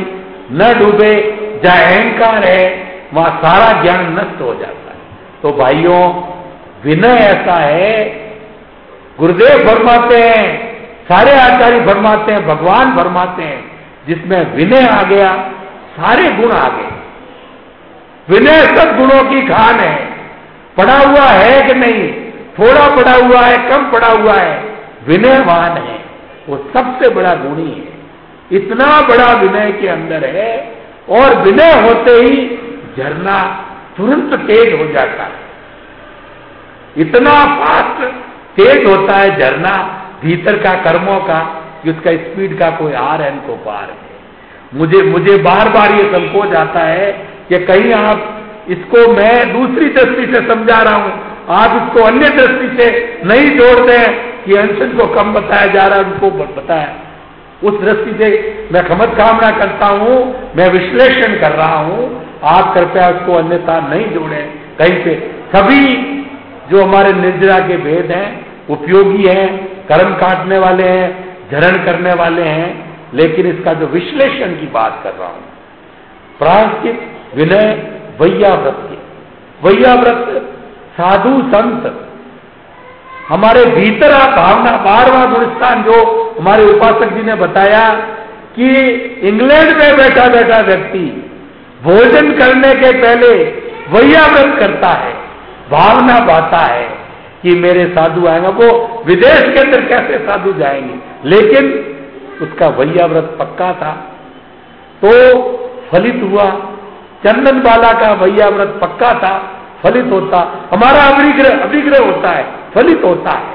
न डूबे, जहां अहंकार है वहां सारा ज्ञान नष्ट हो जाता है। तो भाइयों, विनय ऐसा है, गुरुदेव फरमाते हैं, सारे आचार्य फरमाते हैं, भगवान फरमाते हैं, जिसमें विनय आ गया सारे गुण आ गए। विनय सब गुणों की खान है। पढ़ा हुआ है कि नहीं, थोड़ा पढ़ा हुआ है, कम पढ़ा हुआ है, विनयवान है, वो सबसे बड़ा गुणी है। इतना बड़ा विनय के अंदर है, और विनय होते ही झरना तुरंत तेज हो जाता है। इतना फास्ट तेज होता है झरना भीतर का कर्मों का कि उसका स्पीड का कोई आर है को पार है। मुझे मुझे बार बार ये संकोच आता है कि कहीं आप इसको मैं दूसरी दृष्टि से समझा रहा हूं, आप इसको अन्य दृष्टि से नहीं जोड़ते हैं कि अनशन को कम बताया जा रहा है, उनको बताया। उस दृष्टि से मैं क्षमत कामना करता हूं, मैं विश्लेषण कर रहा हूं, आप कृपया उसको अन्यथा नहीं जोड़ें कहीं पे। सभी जो हमारे निर्जरा के भेद हैं उपयोगी हैं, कर्म काटने वाले हैं, झरण करने वाले हैं, लेकिन इसका जो विश्लेषण की बात कर रहा हूं, प्रायश्चित, विनय, वैयाव्रत के, वैयाव्रत साधु संत हमारे भीतर आप भावना, बारवा गुणस्थान जो हमारे उपासक जी ने बताया कि इंग्लैंड में बैठा बैठा व्यक्ति भोजन करने के पहले वैयाव्रत करता है, भावना पाता है कि मेरे साधु आएंगे। वो विदेश के अंदर कैसे साधु जाएंगे, लेकिन उसका वैयाव्रत पक्का था तो फलित हुआ। चंदन बाला का वैयाव्रत पक्का था, फलित होता। हमारा अभिग्रह अभिग्रह होता है, फलित होता है।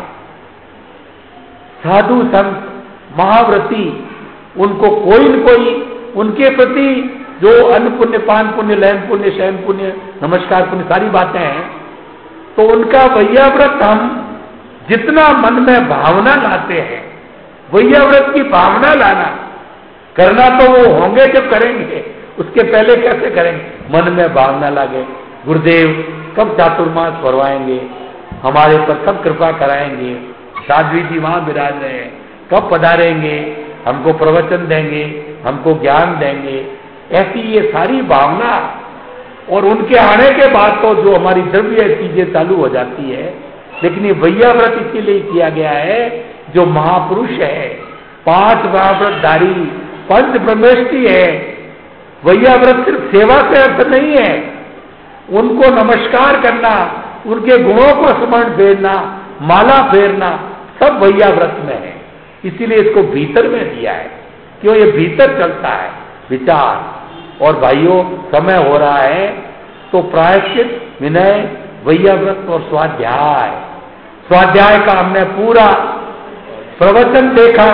साधु संत महाव्रती, उनको कोई न कोई उनके प्रति जो अन्न पुण्य, पान पुण्य, लयन पुण्य, शयन पुण्य, नमस्कार पुण्य, सारी बातें हैं, तो उनका वैयाव्रत हम जितना मन में भावना लाते हैं, वैयाव्रत की भावना लाना, करना तो वो होंगे जब करेंगे, उसके पहले कैसे करेंगे, मन में भावना लागे। गुरुदेव कब चातुर्मास करवाएंगे, हमारे पर कब कृपा कराएंगे, साध्वी जी वहां विराज रहे हैं, कब पधारेंगे, हमको प्रवचन देंगे, हमको ज्ञान देंगे, ऐसी ये सारी भावना। और उनके आने के बाद तो जो हमारी द्रव्य चीजें चालू हो जाती है। लेकिन ये वैयाव्रत इसीलिए किया गया है, जो महापुरुष है, पांच महाव्रतधारी, पंच ब्रह्मेष्ठी है। वैयाव्रत सिर्फ सेवा से अर्थ नहीं है, उनको नमस्कार करना, उनके गुणों को स्मरण फेरना, माला फेरना, सब वैयाव्रत में है। इसीलिए इसको भीतर में दिया है, क्यों ये भीतर चलता है विचार। और भाइयों, समय हो रहा है, तो प्रायश्चित, विनय, वैयाव्रत और स्वाध्याय, स्वाध्याय का हमने पूरा प्रवचन देखा।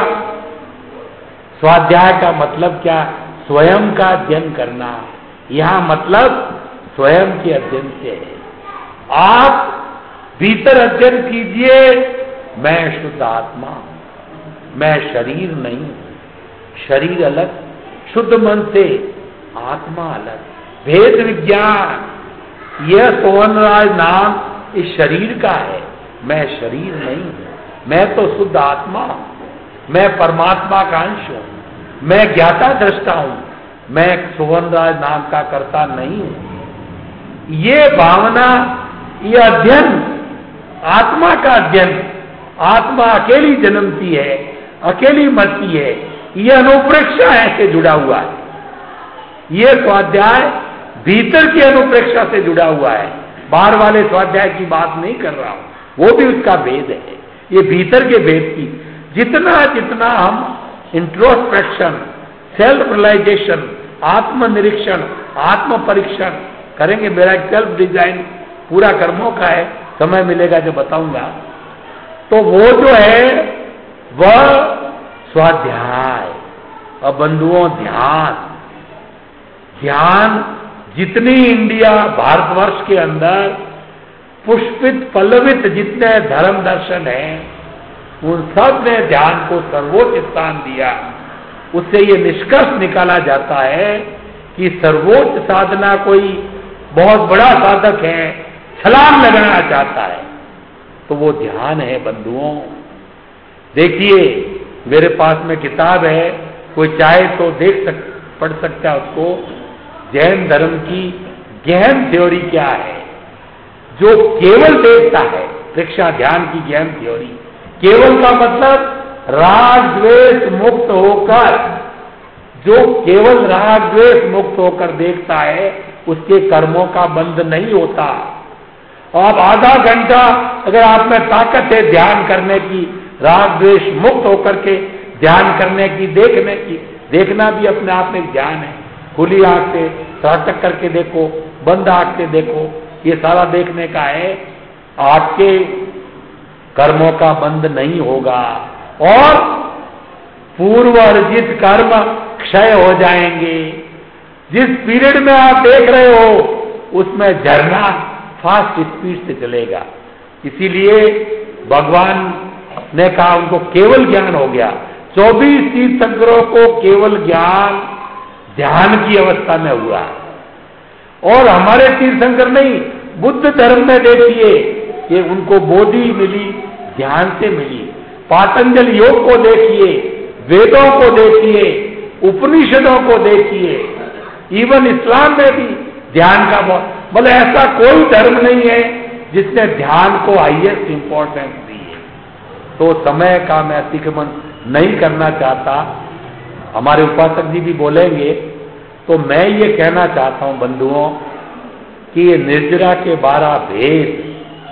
स्वाध्याय का मतलब क्या, स्वयं का अध्ययन करना। यहां मतलब स्वयं के अध्ययन से है। आप भीतर अध्ययन कीजिए, मैं शुद्ध आत्मा, मैं शरीर नहीं, शरीर अलग, शुद्ध मन से आत्मा अलग, भेद विज्ञान। यह सोहनराज नाम इस शरीर का है, मैं शरीर नहीं हूं, मैं तो शुद्ध आत्मा हूं, मैं परमात्मा का अंश हूं, मैं ज्ञाता दृष्टा हूं, मैं सोहनराज नाम का कर्ता नहीं हूं। ये भावना, ये अध्ययन, आत्मा का अध्ययन, आत्मा अकेली जन्मती है, अकेली मरती है, यह अनुप्रेक्षा है से जुड़ा हुआ है। ये स्वाध्याय भीतर की अनुप्रेक्षा से जुड़ा हुआ है, बाहर वाले स्वाध्याय की बात नहीं कर रहा हूं, वो भी उसका भेद है। ये भीतर के भेद की जितना जितना हम इंट्रोस्पेक्शन, सेल्फ रियलाइजेशन, आत्मनिरीक्षण, आत्म परीक्षण करेंगे, मेरा एक सेल्फ डिजाइन पूरा कर्मों का है, समय मिलेगा जब बताऊंगा, तो वो जो है वह स्वाध्याय। अब बंधुओं, ध्यान, ध्यान जितनी इंडिया, भारतवर्ष के अंदर पुष्पित पल्लवित जितने धर्म दर्शन हैं, उन सब ने ध्यान को सर्वोच्च स्थान दिया। उससे ये निष्कर्ष निकाला जाता है कि सर्वोच्च साधना कोई बहुत बड़ा साधक है, छलांग लगाना चाहता है, तो वो ध्यान है। बंधुओं देखिए, मेरे पास में किताब है, कोई चाहे तो देख सक पढ़ सकता है उसको जैन धर्म की गहन थ्योरी क्या है, जो केवल देखता है प्रेक्षा ध्यान की गहन थ्योरी। केवल का मतलब राग द्वेष मुक्त होकर, जो केवल राग द्वेष मुक्त होकर देखता है उसके कर्मों का बंध नहीं होता। आप आधा घंटा अगर आप में ताकत है ध्यान करने की, राग द्वेष मुक्त होकर के ध्यान करने की, देखने की, देखना भी अपने आप में ध्यान है। खुली आंख से त्राटक करके देखो, बंद आंख से देखो, ये सारा देखने का है। आपके कर्मों का बंध नहीं होगा और पूर्व अर्जित कर्म क्षय हो जाएंगे। जिस पीरियड में आप देख रहे हो उसमें झरना फास्ट स्पीड से चलेगा। इसीलिए भगवान ने कहा उनको केवल ज्ञान हो गया। चौबीस तीर्थंकरों को केवल ज्ञान ध्यान की अवस्था में हुआ और हमारे तीर्थंकर नहीं, बुद्ध धर्म में देखिए कि उनको बोधि मिली, ध्यान से मिली। पातंजल योग को देखिए, वेदों को देखिए, उपनिषदों को देखिए, इवन इस्लाम में भी ध्यान का बहुत, मतलब ऐसा कोई धर्म नहीं है जिसने ध्यान को हाईएस्ट इंपॉर्टेंस दी है। तो समय का मैं अतिक्रमण नहीं करना चाहता, हमारे उपासक जी भी बोलेंगे, तो मैं ये कहना चाहता हूं बंधुओं कि ये निर्जरा के बारह भेद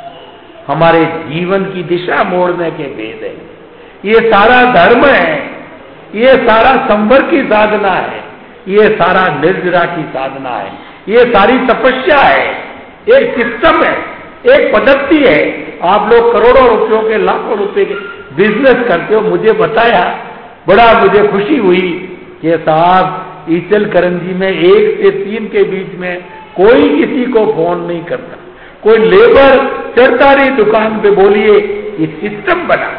हमारे जीवन की दिशा मोड़ने के भेद है। ये सारा धर्म है, ये सारा संवर की साधना है, ये सारा निर्जरा की साधना है, ये सारी तपस्या है, एक सिस्टम है, एक पद्धति है। आप लोग करोड़ों रुपयों के, लाखों रुपए के बिजनेस करते हो। मुझे बताया, बड़ा मुझे खुशी हुई कि साहब ईचल करंजी में एक से तीन के बीच में कोई किसी को फोन नहीं करता, कोई लेबर चढ़ता रही दुकान पे, बोलिए ये सिस्टम बना,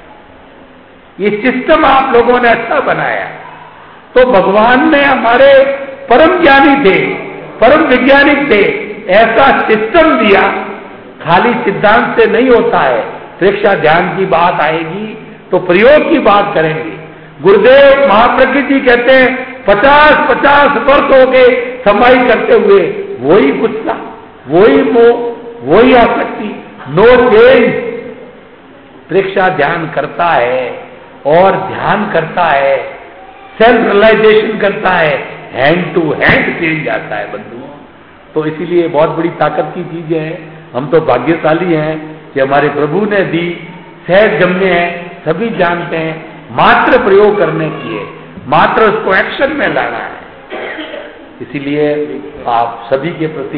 ये सिस्टम आप लोगों ने अच्छा बनाया। तो भगवान ने हमारे परम ज्ञानी थे, परम वैज्ञानिक थे, ऐसा सिस्टम दिया। खाली सिद्धांत से नहीं होता है। प्रेक्षा ध्यान की बात आएगी तो प्रयोग की बात करेंगे। गुरुदेव महाप्रज्ञ जी कहते हैं पचास पचास वर्ष हो गए समाई करते हुए, वही गुस्सा, वही मोह, वही आसक्ति, नो चेंज। प्रेक्षा ध्यान करता है और ध्यान करता है, सेल्फ रियलाइजेशन करता है, हैंड टू हैंड चेंज आता है बंधुओं। तो इसीलिए बहुत बड़ी ताकत की चीज है। हम तो भाग्यशाली हैं कि हमारे प्रभु ने दी, सहज जमने हैं, सभी जानते हैं, मात्र प्रयोग करने की है, मात्र उसको एक्शन में लाना है। इसीलिए आप सभी के प्रति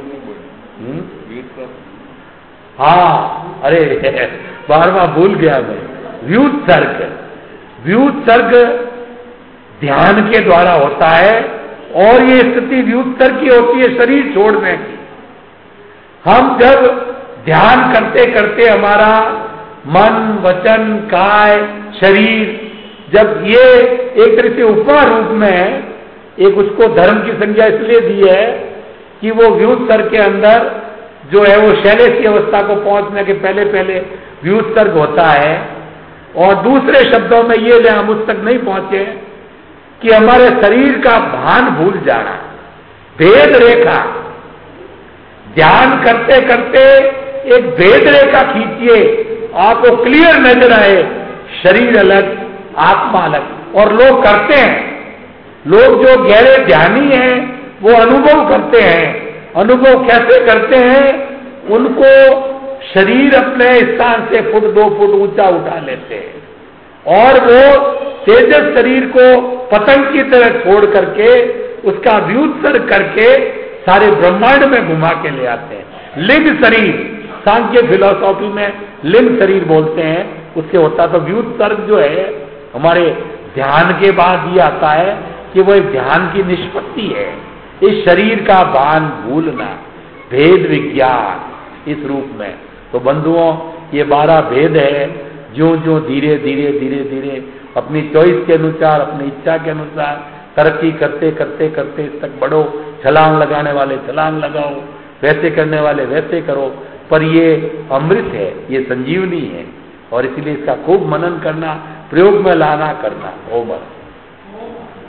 हाँ, अरे बार बार भूल गया मैं, व्युत्सर्ग, व्युत्सर्ग ध्यान के द्वारा होता है और ये स्थिति व्युत्सर्ग की होती है शरीर छोड़ने की। हम जब ध्यान करते करते हमारा मन, वचन, काय, शरीर, जब ये एक तरह से उपमा रूप में है, एक उसको धर्म की संज्ञा इसलिए दी है कि वो व्युत्सर्ग के अंदर जो है वो शैलेश की अवस्था को पहुंचने के पहले पहले व्युत्सर्ग होता है। और दूसरे शब्दों में ये ले हम उस तक नहीं पहुंचे कि हमारे शरीर का भान भूल जाना, भेद रेखा, ध्यान करते करते एक भेद रेखा खींचिए, आपको क्लियर नजर आए, शरीर अलग, आत्मा अलग। और लोग करते हैं, लोग जो गहरे ध्यानी हैं वो अनुभव करते हैं। अनुभव कैसे करते हैं? उनको शरीर अपने स्थान से फुट दो फुट ऊंचा उठा लेते हैं और वो तेजस शरीर को पतंग की तरह छोड़ करके उसका व्युत्सर्ग करके सारे ब्रह्मांड में घुमा के ले आते हैं। लिंग शरीर, सांख्य फिलॉसॉफी में लिंग शरीर बोलते हैं, उससे होता। तो व्युत्सर्ग जो है हमारे ध्यान के बाद ही आता है कि वो एक ध्यान की निष्पत्ति है, इस शरीर का भान भूलना, भेद विज्ञान इस रूप में। तो बंधुओं ये बारह भेद है, जो जो धीरे धीरे धीरे धीरे अपनी चॉइस के अनुसार, अपनी इच्छा के अनुसार तरक्की करते करते करते इस तक बढ़ो। छलांग लगाने वाले छलांग लगाओ, वैसे करने वाले वैसे करो, पर ये अमृत है, ये संजीवनी है और इसलिए इसका खूब मनन करना, प्रयोग में लाना करना। ओम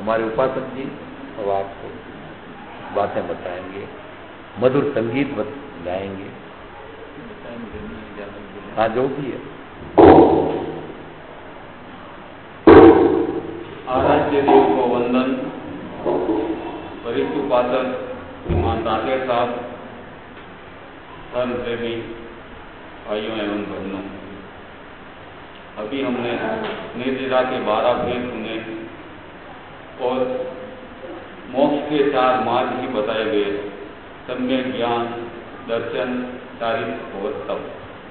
हमारे उपासक जी अब आपको बातें बताएंगे, मधुर संगीत गाएंगे, हाँ जो भी है। आराध्य देव को वंदन। वरिष्ठ उपासक श्रीमान राकेश साहब, धर्म प्रेमी भाइयों एवं बहनों, अभी हमने निर्जरा के बारह भेद सुने और मोक्ष के चार मार्ग ही बताए गए, सम्यक ज्ञान, दर्शन, चारित्र और तप।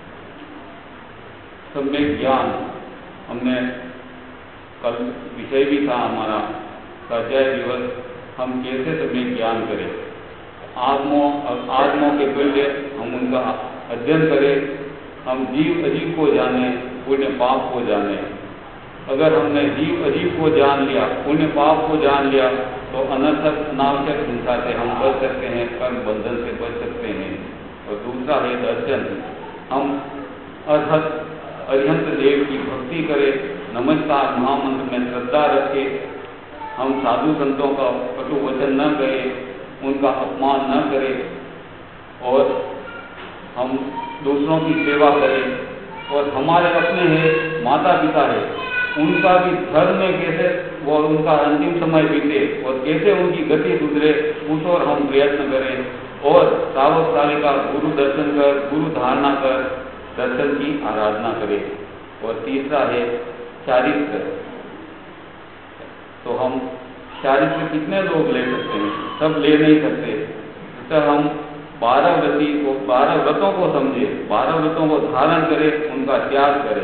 सम्यक ज्ञान हमने कल विषय भी था हमारा स्वाध्याय दिवस, हम कैसे सम्यक ज्ञान करें, आत्मों आत्मों के तुल्य हम उनका अध्ययन करें, हम जीव अजीव को जाने, पुण्य पाप को जाने। अगर हमने जीव अजीव को जान लिया, पुण्य पाप को जान लिया, तो अनर्थक अनावश्यक हिंसा से हम बच सकते हैं, कर्म बंधन से बच सकते हैं। और दूसरा है दर्शन, हम अर्थक अरिहंत देव की भक्ति करें, नमस्कार महामंत्र में श्रद्धा रखे, हम साधु संतों का कटु वचन न करें, उनका अपमान न करें और हम दूसरों की सेवा करें। और हमारे अपने हैं माता पिता है, उनका भी धर्म में कैसे वो उनका अंतिम समय बीते और कैसे उनकी गति सुधरे, उस और हम प्रयत्न करें। और श्रावक कालिका गुरु दर्शन कर, गुरु धारणा कर दर्शन की आराधना करें। और तीसरा है चारित्र, तो हम चारित्र कितने लोग ले सकते हैं, सब ले नहीं सकते, तो हम बारह व्रती को बारह व्रतों को समझे, बारह व्रतों को धारण करें, उनका त्याग करें।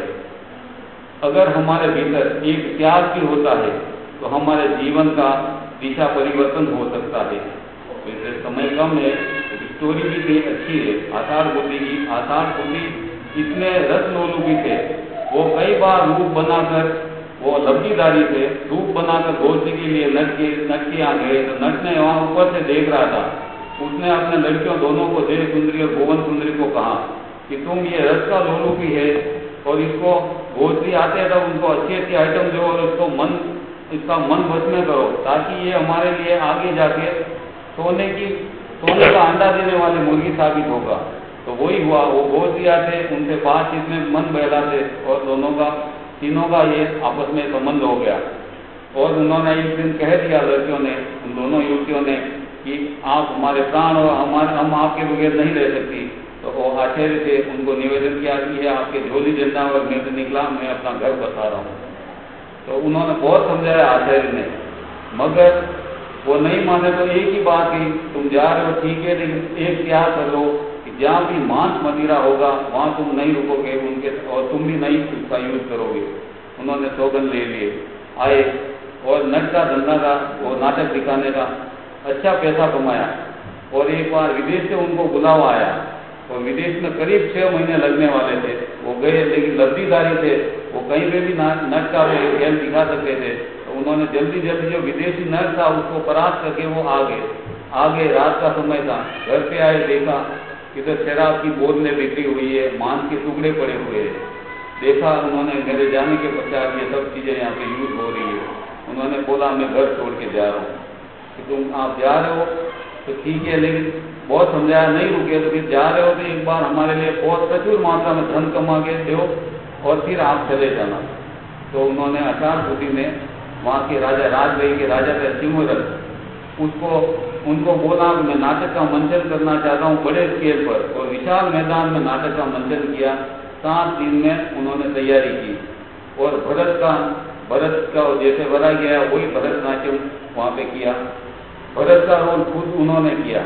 अगर हमारे भीतर एक त्याग भी होता है तो हमारे जीवन का दिशा परिवर्तन हो सकता है। वैसे समय कम है, स्टोरी भी थी अच्छी है। आषाढ़ गोदी की आषाढ़ गोदी इतने रस लोलुपी थे, वो कई बार रूप बनाकर, वो लब्धिदारी थे, रूप बनाकर गोदी के लिए नटके नटके आ गए, तो नटने वहाँ ऊपर से देख रहा था। उसने अपने लड़कियों दोनों को, देव सुंदरी और भुवन सुंदरी को कहा कि तुम ये रस का लोलुपी है और इसको गोत्री आते हैं तब उनको अच्छी अच्छी आइटम दो और इसको मन इसका मन बस में करो, ताकि ये हमारे लिए आगे जाके सोने की सोने का अंडा देने वाली मुर्गी साबित होगा। तो वही हुआ, वो गोत्री आते, उनसे बात इसमें मन बहलाते और दोनों का तीनों का ये आपस में संबंध हो गया। और उन्होंने एक दिन कह दिया लड़कियों ने, उन दोनों युवतियों ने, कि आप हमारे प्राण और हमारे हम आपके बगैर नहीं रह सकती। तो वो आश्चर्य से उनको निवेदन किया कि ये आपके झोली झंडा और मैं तो निकला, मैं अपना घर बता रहा हूँ। तो उन्होंने बहुत समझाया आचार्य ने, मगर वो नहीं माने। तो एक ही बात की, तुम जा रहे हो ठीक है, लेकिन एक त्याग कर लो कि जहाँ भी मांस मदिरा होगा वहाँ तुम नहीं रुकोगे उनके, और तुम भी नहीं उसका यूज करोगे। उन्होंने सौगंध ले लिए, आए और नट का धंधा था, वो नाटक दिखाने का, अच्छा पैसा कमाया। और एक बार विदेश से उनको बुलावा आया, और विदेश में करीब छह महीने लगने वाले थे। वो गए, लेकिन लब्धिदारी थे, वो कहीं पे भी नट का खेल दिखा सकते थे। तो उन्होंने जल्दी जल्दी जो विदेशी नट था उसको परास्त करके वो आ गए। आगे रात का समय था, घर पे आए, देखा इधर शराब की बोतलें बिखरी हुई है, मांस के टुकड़े पड़े हुए हैं। देखा उन्होंने, मेरे जाने के पश्चात ये सब चीजें यहाँ पे यूज हो रही है। उन्होंने बोला मैं घर छोड़ के जा रहा हूँ। कि तुम आप जा रहे हो तो ठीक है, लेकिन बहुत समझाया, नहीं रुके, तो फिर जा रहे हो तो एक बार हमारे लिए बहुत प्रचुर मात्रा में धन कमा के दो और फिर आप चले जाना। तो उन्होंने आषाढ़ गोदी में वहाँ के राजा राजगढ़ के राजा थे सिंहरथ, उसको उनको बोला मैं नाटक का मंचन करना चाहता हूँ बड़े स्केल पर, और विशाल मैदान में नाटक का मंचन किया। सात दिन में उन्होंने तैयारी की और भरत का भरत का जैसे भरा गया वही भरतनाट्यम वहाँ पे किया। भरत का रोल खुद उन्होंने किया।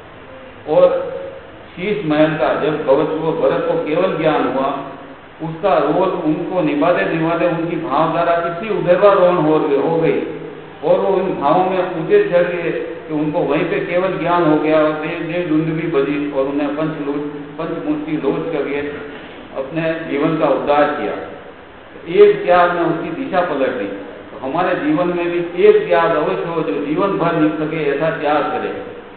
और शीश महल का जब कवच को भरत को केवल ज्ञान हुआ, उसका रोल उनको निभाते निभाते उनकी भावधारा इतनी उदयवारोहण हो गई और वो उन भावों में ऊंचे चढ़ गए कि उनको वहीं पे केवल ज्ञान हो गया। और देव देव धुंध भी बजी और उन्हें पंच पंचमूर्ति लोच करके अपने जीवन का उद्धार किया। एक त्याग में उसकी दिशा पलट दी। तो हमारे जीवन में भी एक त्याग अवश्य हो जो जीवन भर निक सके, ऐसा त्याग करे।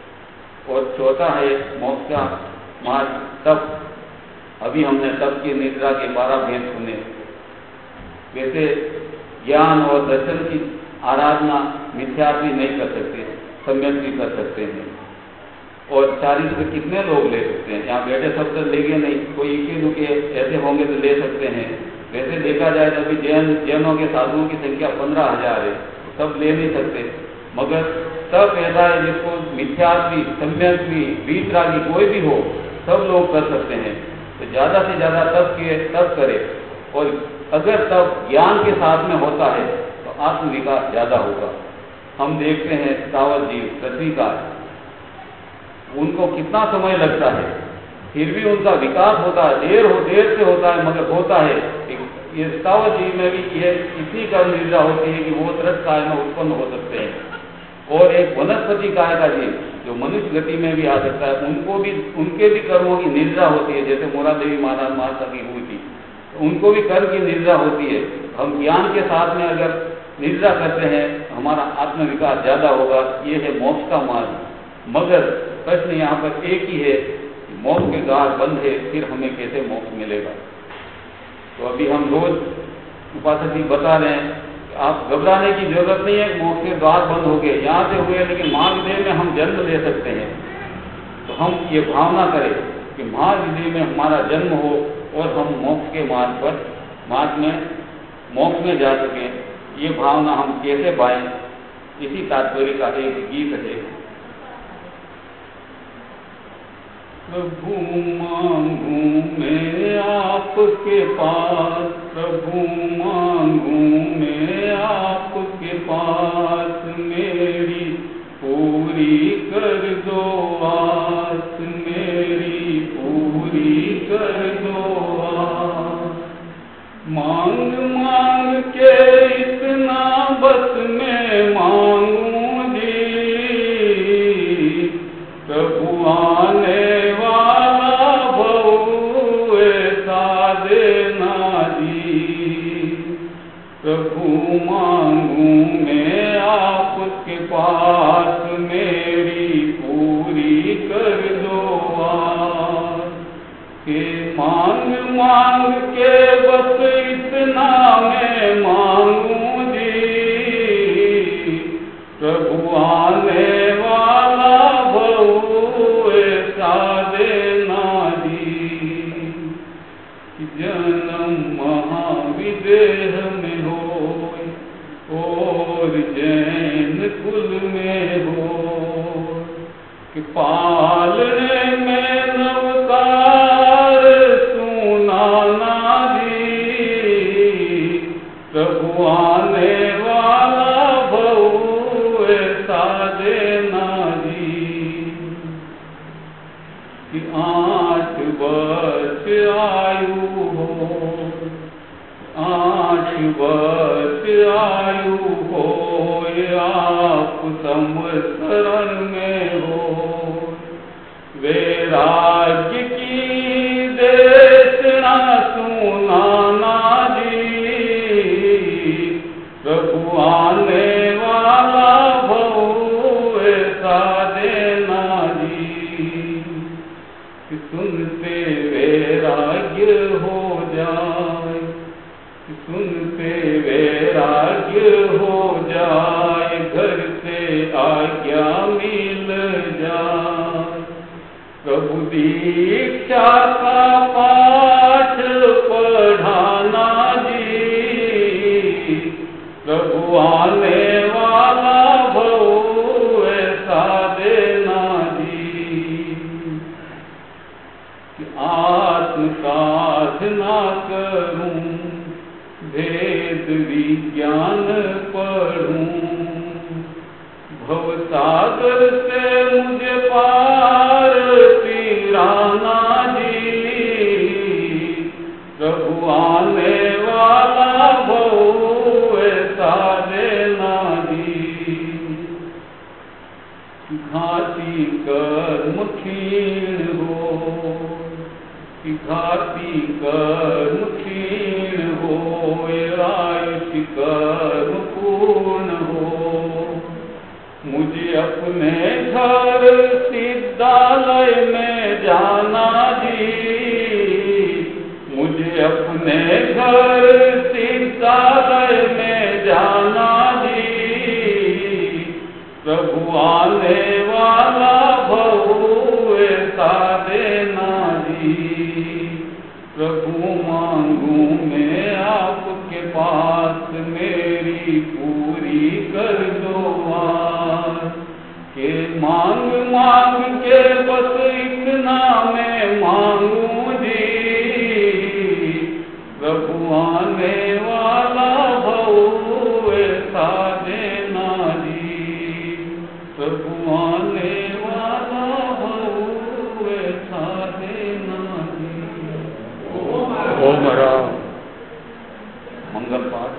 और चौथा है मोक्ष का मार्ग, तप। अभी हमने तप की निद्रा के बारह भेद सुने। वैसे ज्ञान और दर्शन की आराधना मिथ्या भी नहीं कर सकते, सम्यक भी कर सकते हैं। और चालीस में कितने लोग ले सकते हैं? यहाँ बैठे सब तो लेंगे नहीं, कोई इक्के दुके ऐसे होंगे तो ले सकते हैं। वैसे देखा जाए तो अभी जैन जैनों के साधुओं की संख्या पंद्रह हजार है, सब ले नहीं सकते। मगर सब ऐसा है जिसको मिथ्या भी, सम्यक भी, बीतरागी कोई भी हो, सब लोग कर सकते हैं। तो ज़्यादा से ज़्यादा तप किए तप करे, और अगर तप ज्ञान के साथ में होता है तो आत्मविकास ज़्यादा होगा। हम देखते हैं स्थावर जीव पृथ्वी का, उनको कितना समय लगता है, फिर भी उनका विकास होता है, देर हो देर से होता है मगर होता है। ये स्थावर जीव में भी ये इसी का निर्जा होती है कि वो तरस काय में उत्पन्न हो सकते हैं। और एक वनस्पति काय का जीव जो मनुष्य गति में भी आ सकता है, उनको भी उनके भी कर्मों की निर्जा होती है। जैसे मोरा देवी महाराज माता की हुई थी, तो उनको भी कर्म की निर्जा होती है। हम ज्ञान के साथ में अगर निर्जा करते हैं हमारा आत्मविकास ज्यादा होगा। ये है मोक्ष का मार्ग। मगर प्रश्न यहाँ पर एक ही है, मोक्ष के द्वार बंद है, फिर हमें कैसे मोक्ष मिलेगा? तो अभी हम रोज उपासक जी बता रहे हैं, आप घबराने की जरूरत नहीं है, मोक्ष के द्वार बंद हो गए, यहाँ से हुए, लेकिन महाविदेह में हम जन्म ले सकते हैं। तो हम ये भावना करें कि महाविदेह में हमारा जन्म हो और हम मोक्ष के मार्ग पर मार्ग में मोक्ष में जा सकें। ये भावना हम कैसे पाएं? इसी तात्पर्य का एक गीत है। प्रभु मांगू मैं आपके पास, प्रभु मांगू मैं आपके पास, मेरी पूरी कर दो आस, मेरी पूरी कर दो आस। मांग मांग के इतना बस मैं मांगू जी, प्रभु आने प्रभु मांगू मैं आपके पास, मेरी पूरी कर दो आस। के मांग मांग के बस इतना मैं मांगू जी, प्रभु आने वाला भऊ ऐसा देना जी। जन्म महाविदेह में और जैन कुल में हो, कि पालने में नवकार सुनाना जी, प्रभु आने वाला भऊ ऐसा देना जी। कि आठ वर्ष आयु हो, आठ वर्ष आयु हो, आप समशरण में हो, वैराग्य की देशना सुनाना जी, प्रभु आने वाला भऊ ऐसा देना जी। कि सुनते वैराग्य हो जाए, सुनते वैराग्य हो जाए, घर से आज्ञा मिल जाए, प्रभु दीक्षा का पाठ पढ़ाना जी, प्रभु आने वाला भऊ ऐसा देना जी। कि आत्म साधना करूं, भेद विज्ञान पढ़ूं, भवसागर से मुझे पार तिराना जी, प्रभु आने वाला भऊ ऐसा देना जी। घाती कर्म क्षीण हो, कि घाती कर्म क्षीण हो, आयुष कर्म पूर्ण हो, मुझे अपने घर सिद्धालय में जाना जी, मुझे अपने घर सिद्धालय में जाना जी, मांग के बस इतना मैं मांगू जी, प्रभु आने वाला भऊ ऐसा देना जी, प्रभु आने वाला भऊ ऐसा देना जी। ओम राम। मंगल पाठ।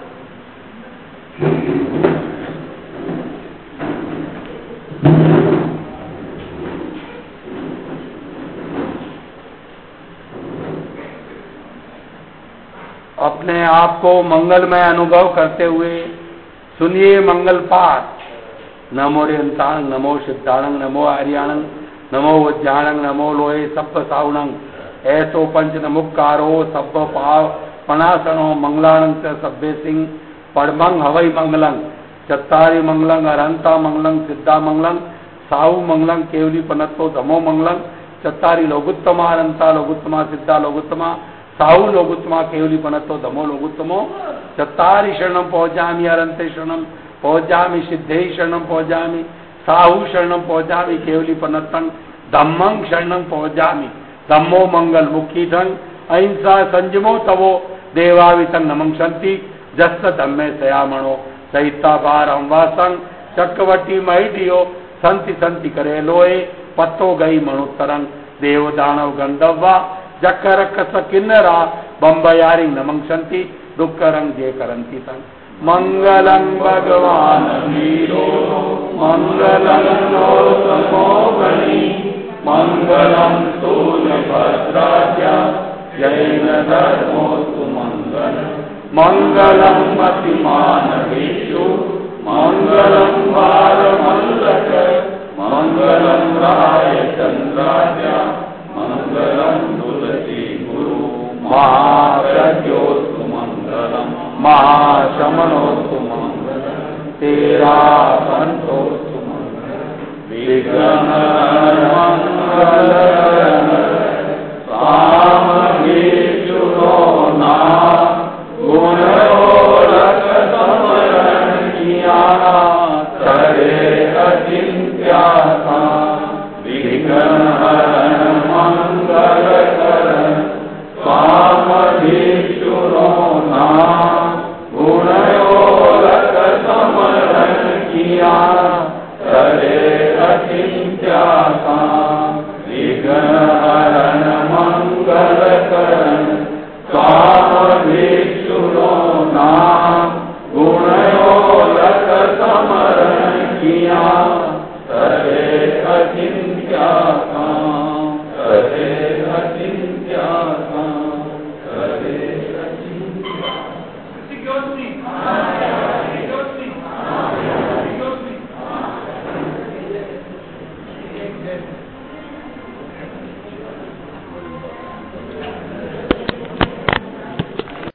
अपने आप को मंगलमय अनुभव करते हुए सुनिए मंगल पाठ। नमो रियंतांग, नमो सिद्धाणंग, नमो आर्याणंग, नमो वज्राणंग, नमो लोहे सप्प सावणंग, ऐसो पंच नमुक्कारो सब्ब पाव पनासनो मंगलाणंग च सब्बे सिंह पड़मंग हवई मंगलंग, चत्तारी मंगलंग, अरहंता मंगलंग, सिद्धा मंगलंग, साहु मंगलंग, केवली पनत्तो धमो मंगलंग, चत्तारी लोगुत्तमा, अरहंता लोगुत्तमा, सिद्धा लोगुत्तमा, साहु लोगुत्तमा, केवली पनत्तो धमो लोगुत्तमो, चत्तारी शरणम पहुंचामी, अरहंते शरणम पहुंचामी, सिद्धे शरणम पहुंचामी, साहु शरणम पहुंचामी, केवली पनत्तं धम्मं शरणम पहुंचामी, धम्मो मंगल मुखी ढंग अहिंसा संजमो तवो देवावितं नमं शंति, जस्त धम्मे सयामणो सहिता बार अम्वासंग, चक्रवटी महिडियो संति संति करे लोए, पत्तो गई मणुत्तरंग, देव दानव गंधर्वा जक्कर कस किन्नरा बम्बयारी नमं शंति, दुक्करंग जे करंति संग। मंगलं भगवान वीरो मंगलं गौतमो गणी, मंगलं सूर्यभद्राज्ञा जैन धर्मोस्तु मंगलम्, मंगलं मतिमान विष्णु मंगलं वारमल्लक, मंगलं राय चंद्राज्ञा मंगलं तुलसी गुरु, महाप्रज्ञोस्तु मंगलम्, महाशमनोस्तु मंगलम्, तेरा संतोस्तु मंगलम्, विघ्न